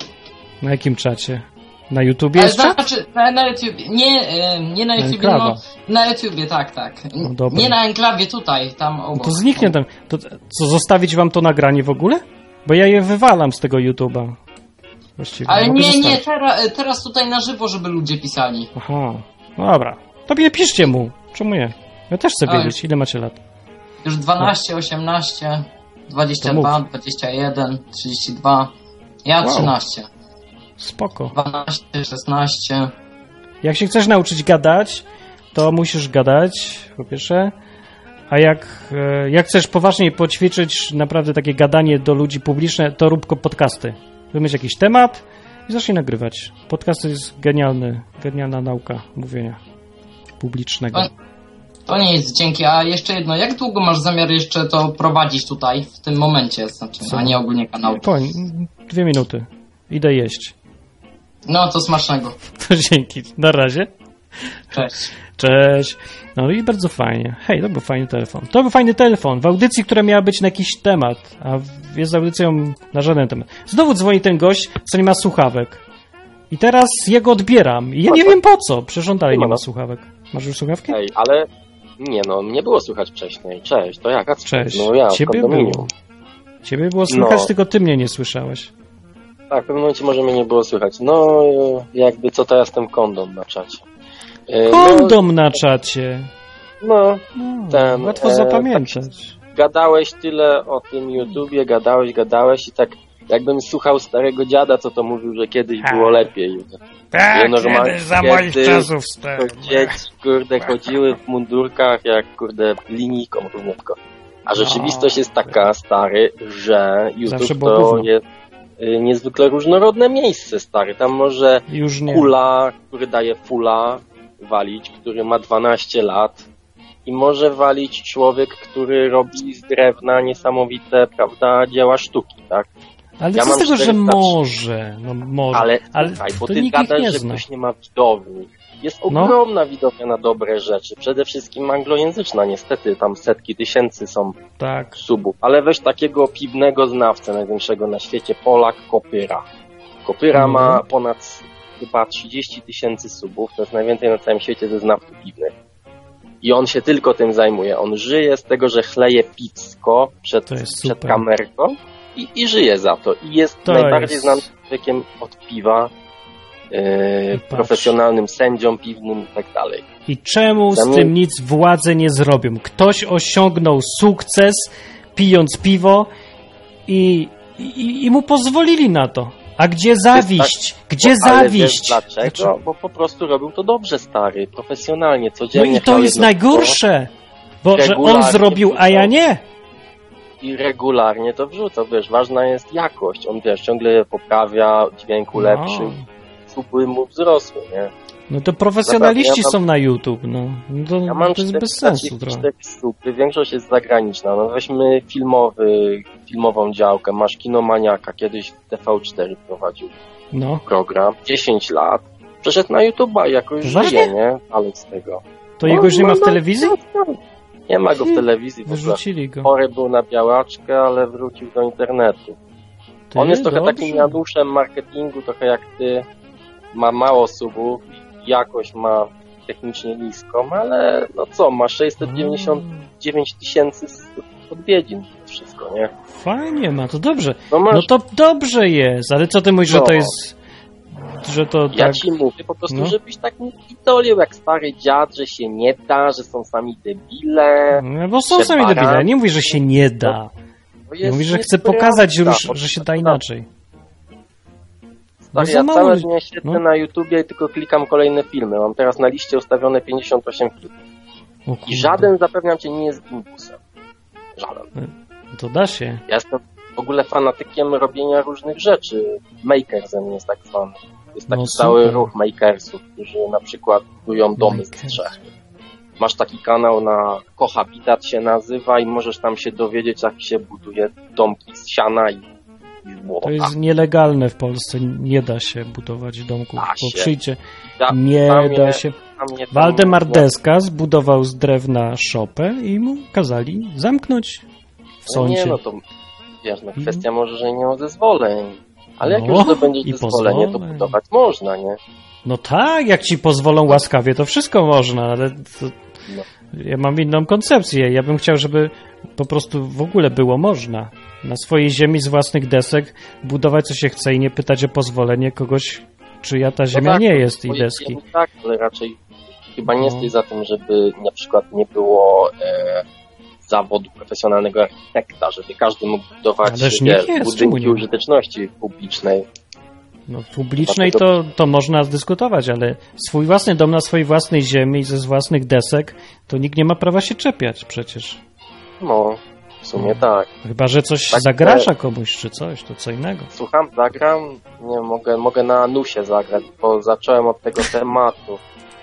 Na jakim czacie? Na YouTubie Ale jest czat? znaczy, na, na YouTubie, nie, nie na YouTubie, Enklawa. no, na YouTubie, tak, tak. No dobra. Nie na enklawie, tutaj, tam No obok. to zniknie tam. To, co, zostawić wam to nagranie w ogóle? Bo ja je wywalam z tego YouTube'a. Właściwie. Ale Mogę nie, nie, zostawić. teraz, teraz tutaj na żywo, żeby ludzie pisali. Aha, no dobra. To nie piszcie mu. Czemu nie? Ja też chcę A, wiedzieć, ile macie lat. Już dwanaście, osiemnaście, dwadzieścia To dwa, mów. dwadzieścia jeden, trzydzieści dwa. Ja Wow. trzynaście. Spoko. dwanaście, szesnaście. Jak się chcesz nauczyć gadać, to musisz gadać, po pierwsze. A jak, e, jak chcesz poważniej poćwiczyć naprawdę takie gadanie do ludzi publiczne, to rób ko- podcasty. Wymyśl jakiś temat i zacznij nagrywać. Podcast to jest genialny, genialna nauka mówienia publicznego. To, to nie jest dzięki. A jeszcze jedno, jak długo masz zamiar jeszcze to prowadzić tutaj, w tym momencie, znaczy, Co? a nie ogólnie kanał? Koń, dwie minuty. Idę jeść. No, to smacznego. To dzięki. Na razie. Cześć. Cześć. No i bardzo fajnie. Hej, to był fajny telefon. To był fajny telefon w audycji, która miała być na jakiś temat, a jest audycją na żaden temat. Znowu dzwoni ten gość, co nie ma słuchawek. I teraz jego odbieram. I ja nie wiem po co. Przecież on dalej nie ma słuchawek. Masz już słuchawki? Ej, ale nie no, nie było słychać wcześniej. Cześć, to jaka? Cześć. No ja, w Ciebie kondominium. było. Ciebie było słychać, No. tylko ty mnie nie słyszałeś. Tak, w pewnym momencie może mnie nie było słychać. No, jakby co to ja jestem kondom na czacie. E, Kondom na czacie. No, ten... Łatwo e, zapamiętać. Tak, gadałeś tyle o tym YouTubie, gadałeś, gadałeś i tak jakbym słuchał starego dziada, co to mówił, że kiedyś było lepiej. Tak, I normalnie kiedyś za moich kiedy czasów stary. to dzieci, kurde, chodziły w mundurkach jak, kurde, linijką równiutko. A rzeczywistość jest taka, stary, że Zawsze YouTube było to gówno. jest y, niezwykle różnorodne miejsce, stary. Tam może Już nie. kula, który daje fula, walić, który ma dwanaście lat i może walić człowiek, który robi z drewna niesamowite, prawda, dzieła sztuki, tak? Ale Ja co z mam tego, że czterysta może? No może. Ale, Ale słuchaj, bo to ty nikt ich gadasz, nie że zna. ktoś nie ma widowni. Jest No. ogromna widownia na dobre rzeczy. Przede wszystkim anglojęzyczna, niestety. Tam setki tysięcy są Tak. subów. Ale weź takiego piwnego znawcę największego na świecie, Polak Kopyra. Kopyra Mhm. ma ponad chyba trzydzieści tysięcy subów. To jest najwięcej na całym świecie ze znawców piwnych. I on się tylko tym zajmuje. On żyje z tego, że chleje piwsko przed, To jest przed super. kamerką i, i żyje za to. I jest To najbardziej jest- znanym człowiekiem od piwa, yy, patrz. profesjonalnym sędzią piwnym i tak dalej. I czemu z Zamiast- tym nic władze nie zrobią? Ktoś osiągnął sukces pijąc piwo i, i, i mu pozwolili na to. A gdzie zawiść? Gdzie No, ale zawiść? Wiesz dlaczego? Znaczy- Bo po prostu robił to dobrze, stary, profesjonalnie, No codziennie. i to chlał jest jedno najgorsze, bo że on regularnie zrobił, a ja nie. i regularnie to wrzucał, wiesz, ważna jest jakość. On, wiesz, ciągle poprawia, dźwięku No. lepszy, słupy mu wzrosły, nie? No to profesjonaliści Naprawdę, ja są mam- na YouTube, no. No to, Ja mam to jest bez sensu trochę. cztery słupy, większość jest zagraniczna. No weźmy filmowy, filmową działkę, masz Kinomaniaka, kiedyś T V cztery prowadził No. program, dziesięć lat, przeszedł na YouTube'a i jakoś Poważnie? żyje, nie? Ale z tego. To jego już nie ma w telewizji? Nie ma go w telewizji. W ogóle. Wyrzucili go. Chory był na białaczkę, ale wrócił do internetu. Ty, On jest trochę dobrze. takim Januszem marketingu, trochę jak ty. Ma mało subów, jakość ma technicznie niską, ale no co, ma sześćset dziewięćdziesiąt dziewięć tysięcy odwiedzin. Wszystko, nie? Fajnie ma, to dobrze. No, No masz... to dobrze jest, ale co ty mówisz, że No. to jest... Że to Ja tak... ci mówię po prostu, No. żebyś tak nie idolił jak stary dziad, że się nie da, że są sami debile. No, bo są że sami baran- debile, nie mówisz, że się nie da. To Ja jest mówisz, że chce nieprawda, pokazać, róż, bo- że się da inaczej. Stary, No za ja mało całe ludzi- dnie siedzę no. na YouTubie i tylko klikam kolejne filmy. Mam teraz na liście ustawione pięćdziesiąt osiem filmów. O I kurde. żaden, zapewniam cię, nie jest gimbusem. Żaden. To da się. Ja jestem w ogóle fanatykiem robienia różnych rzeczy. Makersem jest tak zwany. Jest taki No cały super. ruch makersów, którzy na przykład budują domy z drzew. Masz taki kanał na Kohabitat się nazywa i możesz tam się dowiedzieć, jak się buduje domki z siana i, i z błota. To jest nielegalne w Polsce, nie da się budować domków, Da bo się. przyjdzie, Ja- nie tam da je- się. tam je tam- Waldemar Deska zbudował z drewna szopę i mu kazali zamknąć w No nie, sądzie. no to wiesz, no kwestia może, że nie ma zezwoleń. Ale jak No, już zdobędziesz i zezwolenie, to pozwoleń. budować można, nie? No tak, jak ci pozwolą łaskawie, to wszystko można, ale to, No. ja mam inną koncepcję. Ja bym chciał, żeby po prostu w ogóle było można na swojej ziemi z własnych desek budować co się chce i nie pytać o pozwolenie kogoś, czyja ta ziemia tak, nie jest i twoje deski. ziemi tak, ale raczej chyba nie No. jesteś za tym, żeby na przykład nie było e, zawodu profesjonalnego architekta, żeby każdy mógł budować Ależ wiesz, nikt jest, czemu budynki nie? użyteczności publicznej. No, publicznej Dlatego- to, to można dyskutować, ale swój własny dom na swojej własnej ziemi ze z własnych desek, to nikt nie ma prawa się czepiać przecież. No, w sumie tak. Chyba że coś Tak, zagraża komuś czy coś, to co innego. Słucham, zagram? Nie, mogę, mogę na Anusie zagrać, bo zacząłem od tego tematu,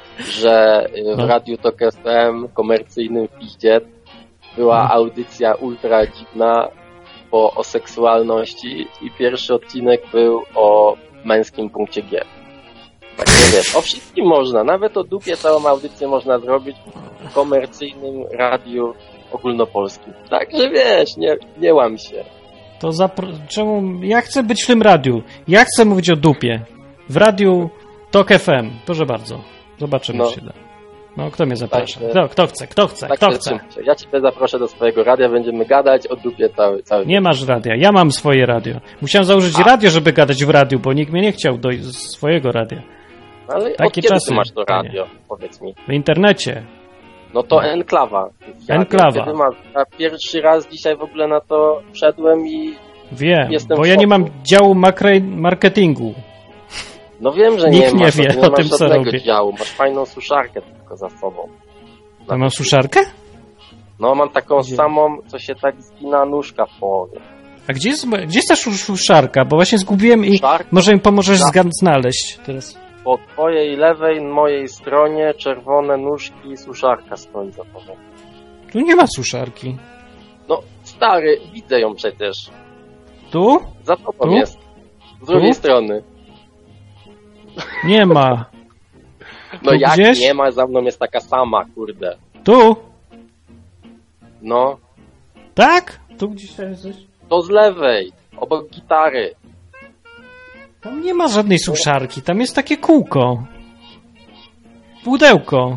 że y, w No. Radiu Tok F M, komercyjnym piździe, była No. audycja ultra dziwna po, o seksualności i pierwszy odcinek był o męskim punkcie G. Tak nie wiesz, o wszystkim można, nawet o dupie całą audycję można zrobić w komercyjnym radiu ogólnopolskim. Także wiesz, nie, nie łam się. To zapro- czemu... Ja chcę być w tym radiu. Ja chcę mówić o dupie. W radiu Tok F M. Proszę bardzo. Zobaczymy, No. czy się da. No, kto mnie zaprasza? Także- Kto, kto chce? Kto chce? Tak Kto się chce? trzymajcie. Ja ciebie zaproszę do swojego radia, będziemy gadać o dupie cały, cały Nie masz radia. Ja mam swoje radio. Musiałem założyć A. radio, żeby gadać w radiu, bo nikt mnie nie chciał do swojego radia. Ale Takie od kiedy czasy, ty masz to panie. radio? Powiedz mi. W internecie. No to Enklawa. Ja Enklawa. Kiedy masz, ja pierwszy raz dzisiaj w ogóle na to wszedłem i Wiem, Jestem bo w ja nie szoku. mam działu makre- marketingu. no wiem, że Nikt nie nie masz, wie no, nie o masz tym, co żadnego robię. działu. Masz fajną suszarkę tylko za sobą. To mam suszarkę? No mam taką samą, co się tak zgina nóżka w połowie. A gdzie jest, gdzie jest ta szu- suszarka? Bo właśnie zgubiłem i Suszarka? może mi pomożesz Tak. zga- znaleźć teraz. Po twojej lewej, mojej stronie czerwone nóżki i suszarka stoi za tobą. Tu nie ma suszarki. No stary, widzę ją przecież. Tu? Za tobą Tu? jest. Z drugiej Tu? strony. Nie ma. No Tu jak gdzieś? nie ma, za mną jest taka sama, kurde. Tu? No, Tak? Tu gdzieś jesteś? to z lewej, obok gitary. Tam nie ma żadnej suszarki, tam jest takie kółko. Pudełko.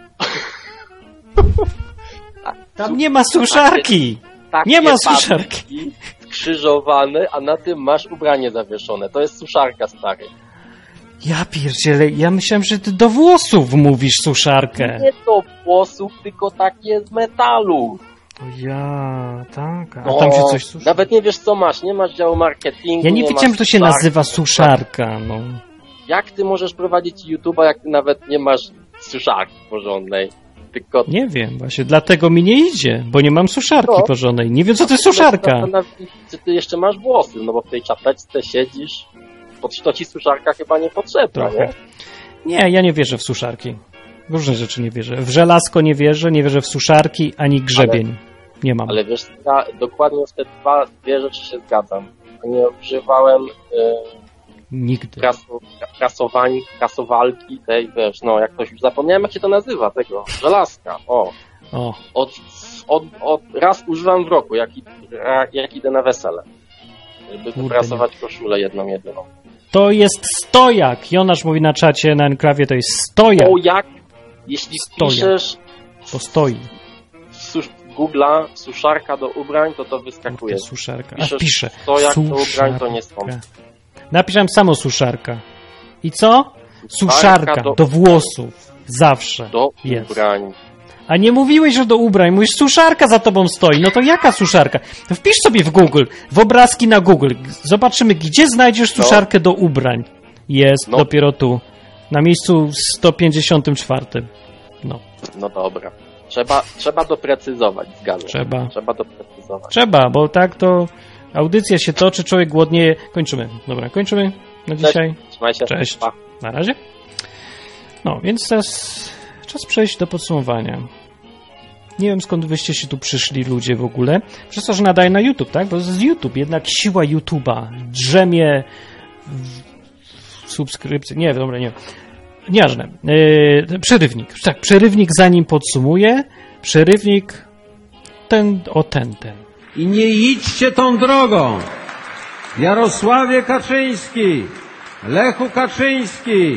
Tam nie ma suszarki. Takie Nie ma papki suszarki. Skrzyżowane, a na tym masz ubranie zawieszone. To jest suszarka, stary. Ja pierdzielę, ja myślałem, że ty do włosów mówisz suszarkę. Nie do włosów, tylko takie z metalu. O ja, tak. A No, tam się coś suszy. nawet nie wiesz, co masz. Nie masz działu marketingu. Ja nie wiedziałem, masz że to się suszarki. nazywa suszarka, no. Jak ty możesz prowadzić YouTube'a, jak ty nawet nie masz suszarki porządnej? Tylko Nie wiem, właśnie dlatego mi nie idzie, bo nie mam suszarki No. porządnej. Nie wiem, co to jest suszarka. Zastanawiam się, czy ty jeszcze masz włosy, no bo w tej czapeczce siedzisz. Pod to ci suszarka chyba nie potrzebna, Trochę. nie? Nie, ja nie wierzę w suszarki. Różne rzeczy nie wierzę. W żelazko nie wierzę, nie wierzę w suszarki, ani grzebień. Nie mam. Ale wiesz, ja dokładnie w te dwa, dwie rzeczy się zgadzam. Nie używałem y, Nigdy. Kraso, krasowań, krasowalki, tej, wiesz, no jak ktoś już zapomniałem, jak się to nazywa, tego, żelazka, o. O. Od, od, od, raz używam w roku, jak, jak idę na wesele, żeby wyprasować koszulę jedną, jedyną. To jest stojak. Jonasz mówi na czacie, na enklawie, to jest stojak. O jak, jeśli Stojak. wpiszesz To stoi. sus, Google'a suszarka do ubrań, to to wyskakuje. Suszarka. A Piszesz piszę. stojak do ubrań, to nie stąd. Napiszem samo suszarka. I co? Suszarka Suszarka. do- Do włosów. Zawsze. Do jest. ubrań. A nie mówiłeś, że do ubrań. Mówisz, suszarka za tobą stoi. No to jaka suszarka? To wpisz sobie w Google, w obrazki na Google. Zobaczymy, gdzie znajdziesz suszarkę do ubrań. Jest No. dopiero tu. Na miejscu sto pięćdziesiątym czwartym. No. No dobra. Trzeba, trzeba doprecyzować, zgadzam. Trzeba. Trzeba doprecyzować. Trzeba, bo tak to audycja się toczy, człowiek głodnieje. Kończymy. Dobra, kończymy na Cześć. dzisiaj. Trzymaj się. Cześć. Pa. Na razie. No, więc teraz czas przejść do podsumowania. Nie wiem, skąd wyście się tu przyszli, ludzie, w ogóle. Przez to, że nadaje na YouTube, tak? Bo z YouTube, jednak siła YouTube'a drzemie w subskrypcji. Nie, dobra, nie. Nieważne. Yy, przerywnik. Tak, przerywnik zanim podsumuję. Przerywnik ten, o ten, ten. I nie idźcie tą drogą. Jarosławie Kaczyński, Lechu Kaczyński.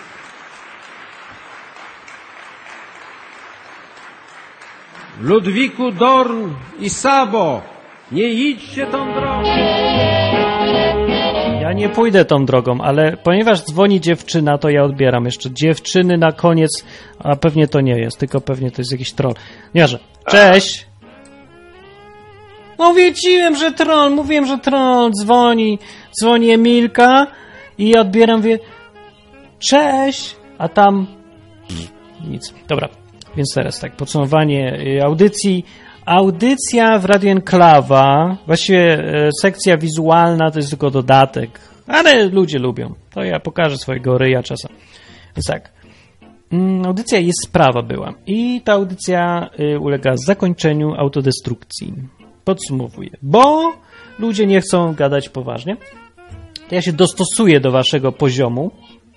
Ludwiku Dorn i Sabo, nie idźcie tą drogą. Ja nie pójdę tą drogą, ale ponieważ dzwoni dziewczyna, to ja odbieram jeszcze. Dziewczyny na koniec, a pewnie to nie jest, tylko pewnie to jest jakiś troll. Nieważne. Cześć! No wiedziałem, że troll, mówiłem, że troll. Dzwoni, dzwoni Emilka i ja odbieram, wie cześć, a tam pff, nic. Dobra, więc teraz tak, podsumowanie y, audycji. Audycja w Radio Enklawa, właściwie e, sekcja wizualna to jest tylko dodatek, ale ludzie lubią. To ja pokażę swojego ryja czasem. Więc tak, mm, audycja Jest Sprawa była i ta audycja y, ulega zakończeniu autodestrukcji. Podsumowuję, bo ludzie nie chcą gadać poważnie. To ja się dostosuję do waszego poziomu,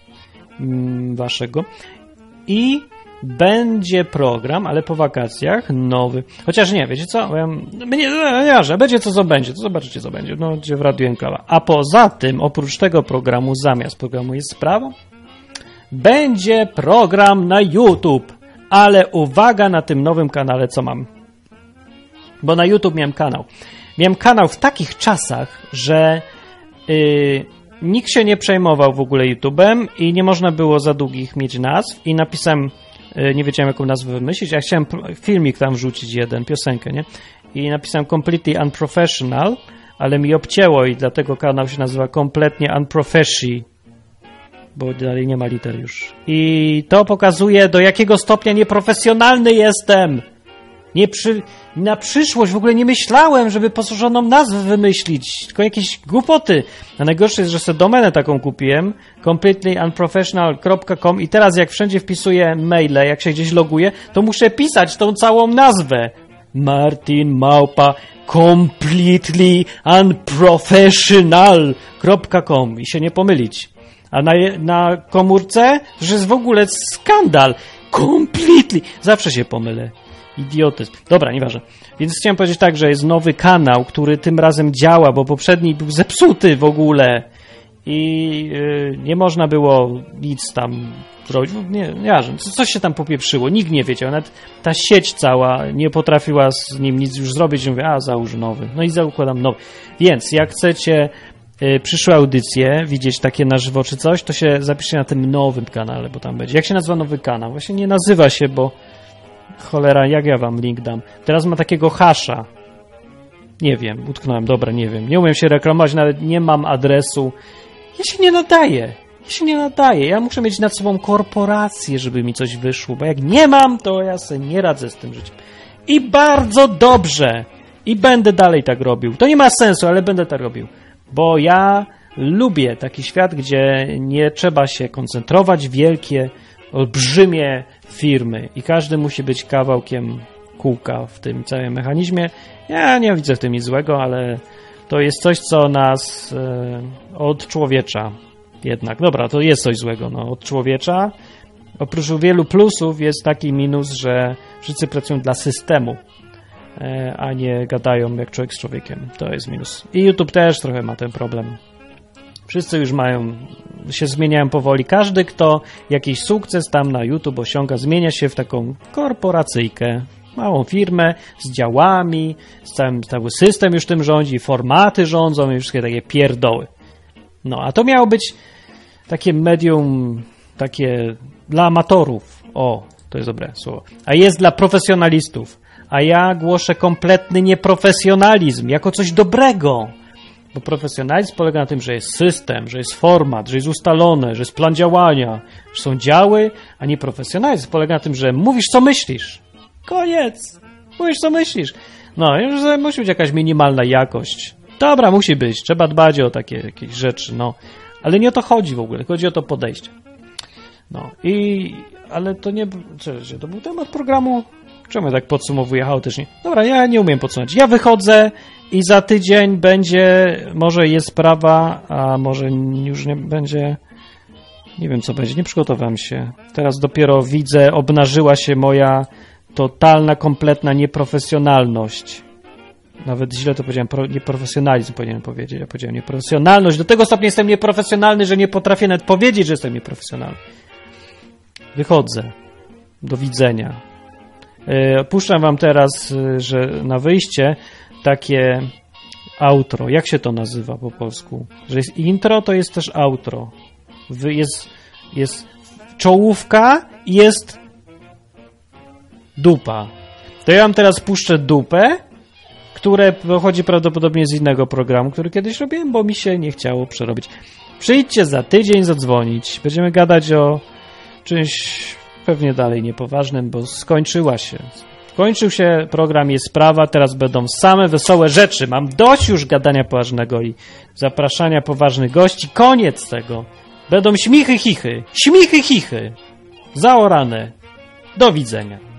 mm, waszego i będzie program, ale po wakacjach nowy. Chociaż nie, wiecie co? Ja, nie, nie, że będzie co co będzie, to zobaczycie co będzie. No, gdzie w Radiu Enklawa. A poza tym, oprócz tego programu, zamiast programu Jest Sprawa, będzie program na YouTube. Ale uwaga na tym nowym kanale, co mam. Bo na YouTube miałem kanał. Miałem kanał w takich czasach, że yy, nikt się nie przejmował w ogóle YouTube'em i nie można było za długich mieć nazw i napisałem, nie wiedziałem jaką nazwę wymyślić, ja chciałem filmik tam wrzucić jeden, piosenkę, nie? I napisałem Completely Unprofessional, ale mi obcięło i dlatego kanał się nazywa Kompletnie Unprofessi, bo dalej nie ma liter już. I to pokazuje, do jakiego stopnia nieprofesjonalny jestem. Nie przy... Na przyszłość w ogóle nie myślałem, żeby posłużoną nazwę wymyślić, tylko jakieś głupoty. A najgorsze jest, że sobie domenę taką kupiłem, completely unprofessional kropka com i teraz jak wszędzie wpisuję maile, jak się gdzieś loguję, to muszę pisać tą całą nazwę. Martin Małpa completely unprofessional kropka com i się nie pomylić. A na, na komórce to jest w ogóle skandal. Completely. Zawsze się pomylę. Idiotyzm. Dobra, nieważne. Więc chciałem powiedzieć tak, że jest nowy kanał, który tym razem działa, bo poprzedni był zepsuty w ogóle i yy, nie można było nic tam zrobić. Nie, nieważne. Coś się tam popieprzyło. Nikt nie wiedział. Nawet ta sieć cała nie potrafiła z nim nic już zrobić. I mówię, a załóż nowy. No i zakładam nowy. Więc jak chcecie yy, przyszłe audycje widzieć takie na żywo czy coś, to się zapiszcie na tym nowym kanale, bo tam będzie. Jak się nazywa nowy kanał? Właśnie nie nazywa się, bo cholera, jak ja wam link dam? Teraz ma takiego hasza. Nie wiem, utknąłem, dobra, nie wiem. Nie umiem się reklamować, nawet nie mam adresu. Ja się nie nadaję. Ja się nie nadaję. Ja muszę mieć nad sobą korporację, żeby mi coś wyszło, bo jak nie mam, to ja sobie nie radzę z tym życiem. I bardzo dobrze. I będę dalej tak robił. To nie ma sensu, ale będę tak robił. Bo ja lubię taki świat, gdzie nie trzeba się koncentrować, wielkie, olbrzymie firmy i każdy musi być kawałkiem kółka w tym całym mechanizmie. Ja nie widzę w tym nic złego, ale to jest coś, co nas e, odczłowiecza. jednak. Dobra, to jest coś złego, no, od człowiecza. Oprócz wielu plusów jest taki minus, że wszyscy pracują dla systemu, a nie gadają jak człowiek z człowiekiem. To jest minus. I YouTube też trochę ma ten problem. Wszyscy już mają, się zmieniają powoli. Każdy, kto jakiś sukces tam na YouTube osiąga, zmienia się w taką korporacyjkę. Małą firmę z działami, z całym, cały system już tym rządzi, formaty rządzą i wszystkie takie pierdoły. No, a to miało być takie medium, takie dla amatorów. O, to jest dobre słowo. A jest dla profesjonalistów. A ja głoszę kompletny nieprofesjonalizm jako coś dobrego. Bo profesjonalizm polega na tym, że jest system, że jest format, że jest ustalone, że jest plan działania, że są działy, a nieprofesjonalizm polega na tym, że mówisz, co myślisz. Koniec. Mówisz, co myślisz. No, już musi być jakaś minimalna jakość. Dobra, musi być. Trzeba dbać o takie jakieś rzeczy, no. Ale nie o to chodzi w ogóle. Chodzi o to podejście. No i... Ale to nie... Czy, to był temat programu? Czemu ja tak podsumowuję chaotycznie? Dobra, ja nie umiem podsumować. Ja wychodzę i za tydzień będzie... Może jest sprawa, a może już nie będzie... Nie wiem, co będzie. Nie przygotowałem się. Teraz dopiero widzę, obnażyła się moja totalna, kompletna nieprofesjonalność. Nawet źle to powiedziałem, pro, nieprofesjonalizm powinienem powiedzieć. Ja powiedziałem nieprofesjonalność. Do tego stopnia jestem nieprofesjonalny, że nie potrafię nawet powiedzieć, że jestem nieprofesjonalny. Wychodzę. Do widzenia. Yy, puszczam wam teraz, yy, że na wyjście takie outro. Jak się to nazywa po polsku? Że jest intro, to jest też outro. Wy, jest, jest czołówka i jest dupa. To ja wam teraz puszczę dupę, które pochodzi prawdopodobnie z innego programu, który kiedyś robiłem, bo mi się nie chciało przerobić. Przyjdźcie za tydzień zadzwonić. Będziemy gadać o czymś pewnie dalej niepoważnym, bo skończyła się. Skończył się program Jest Sprawa, teraz będą same wesołe rzeczy. Mam dość już gadania poważnego i zapraszania poważnych gości. Koniec tego. Będą śmichy, chichy. Śmichy, chichy. Zaorane. Do widzenia.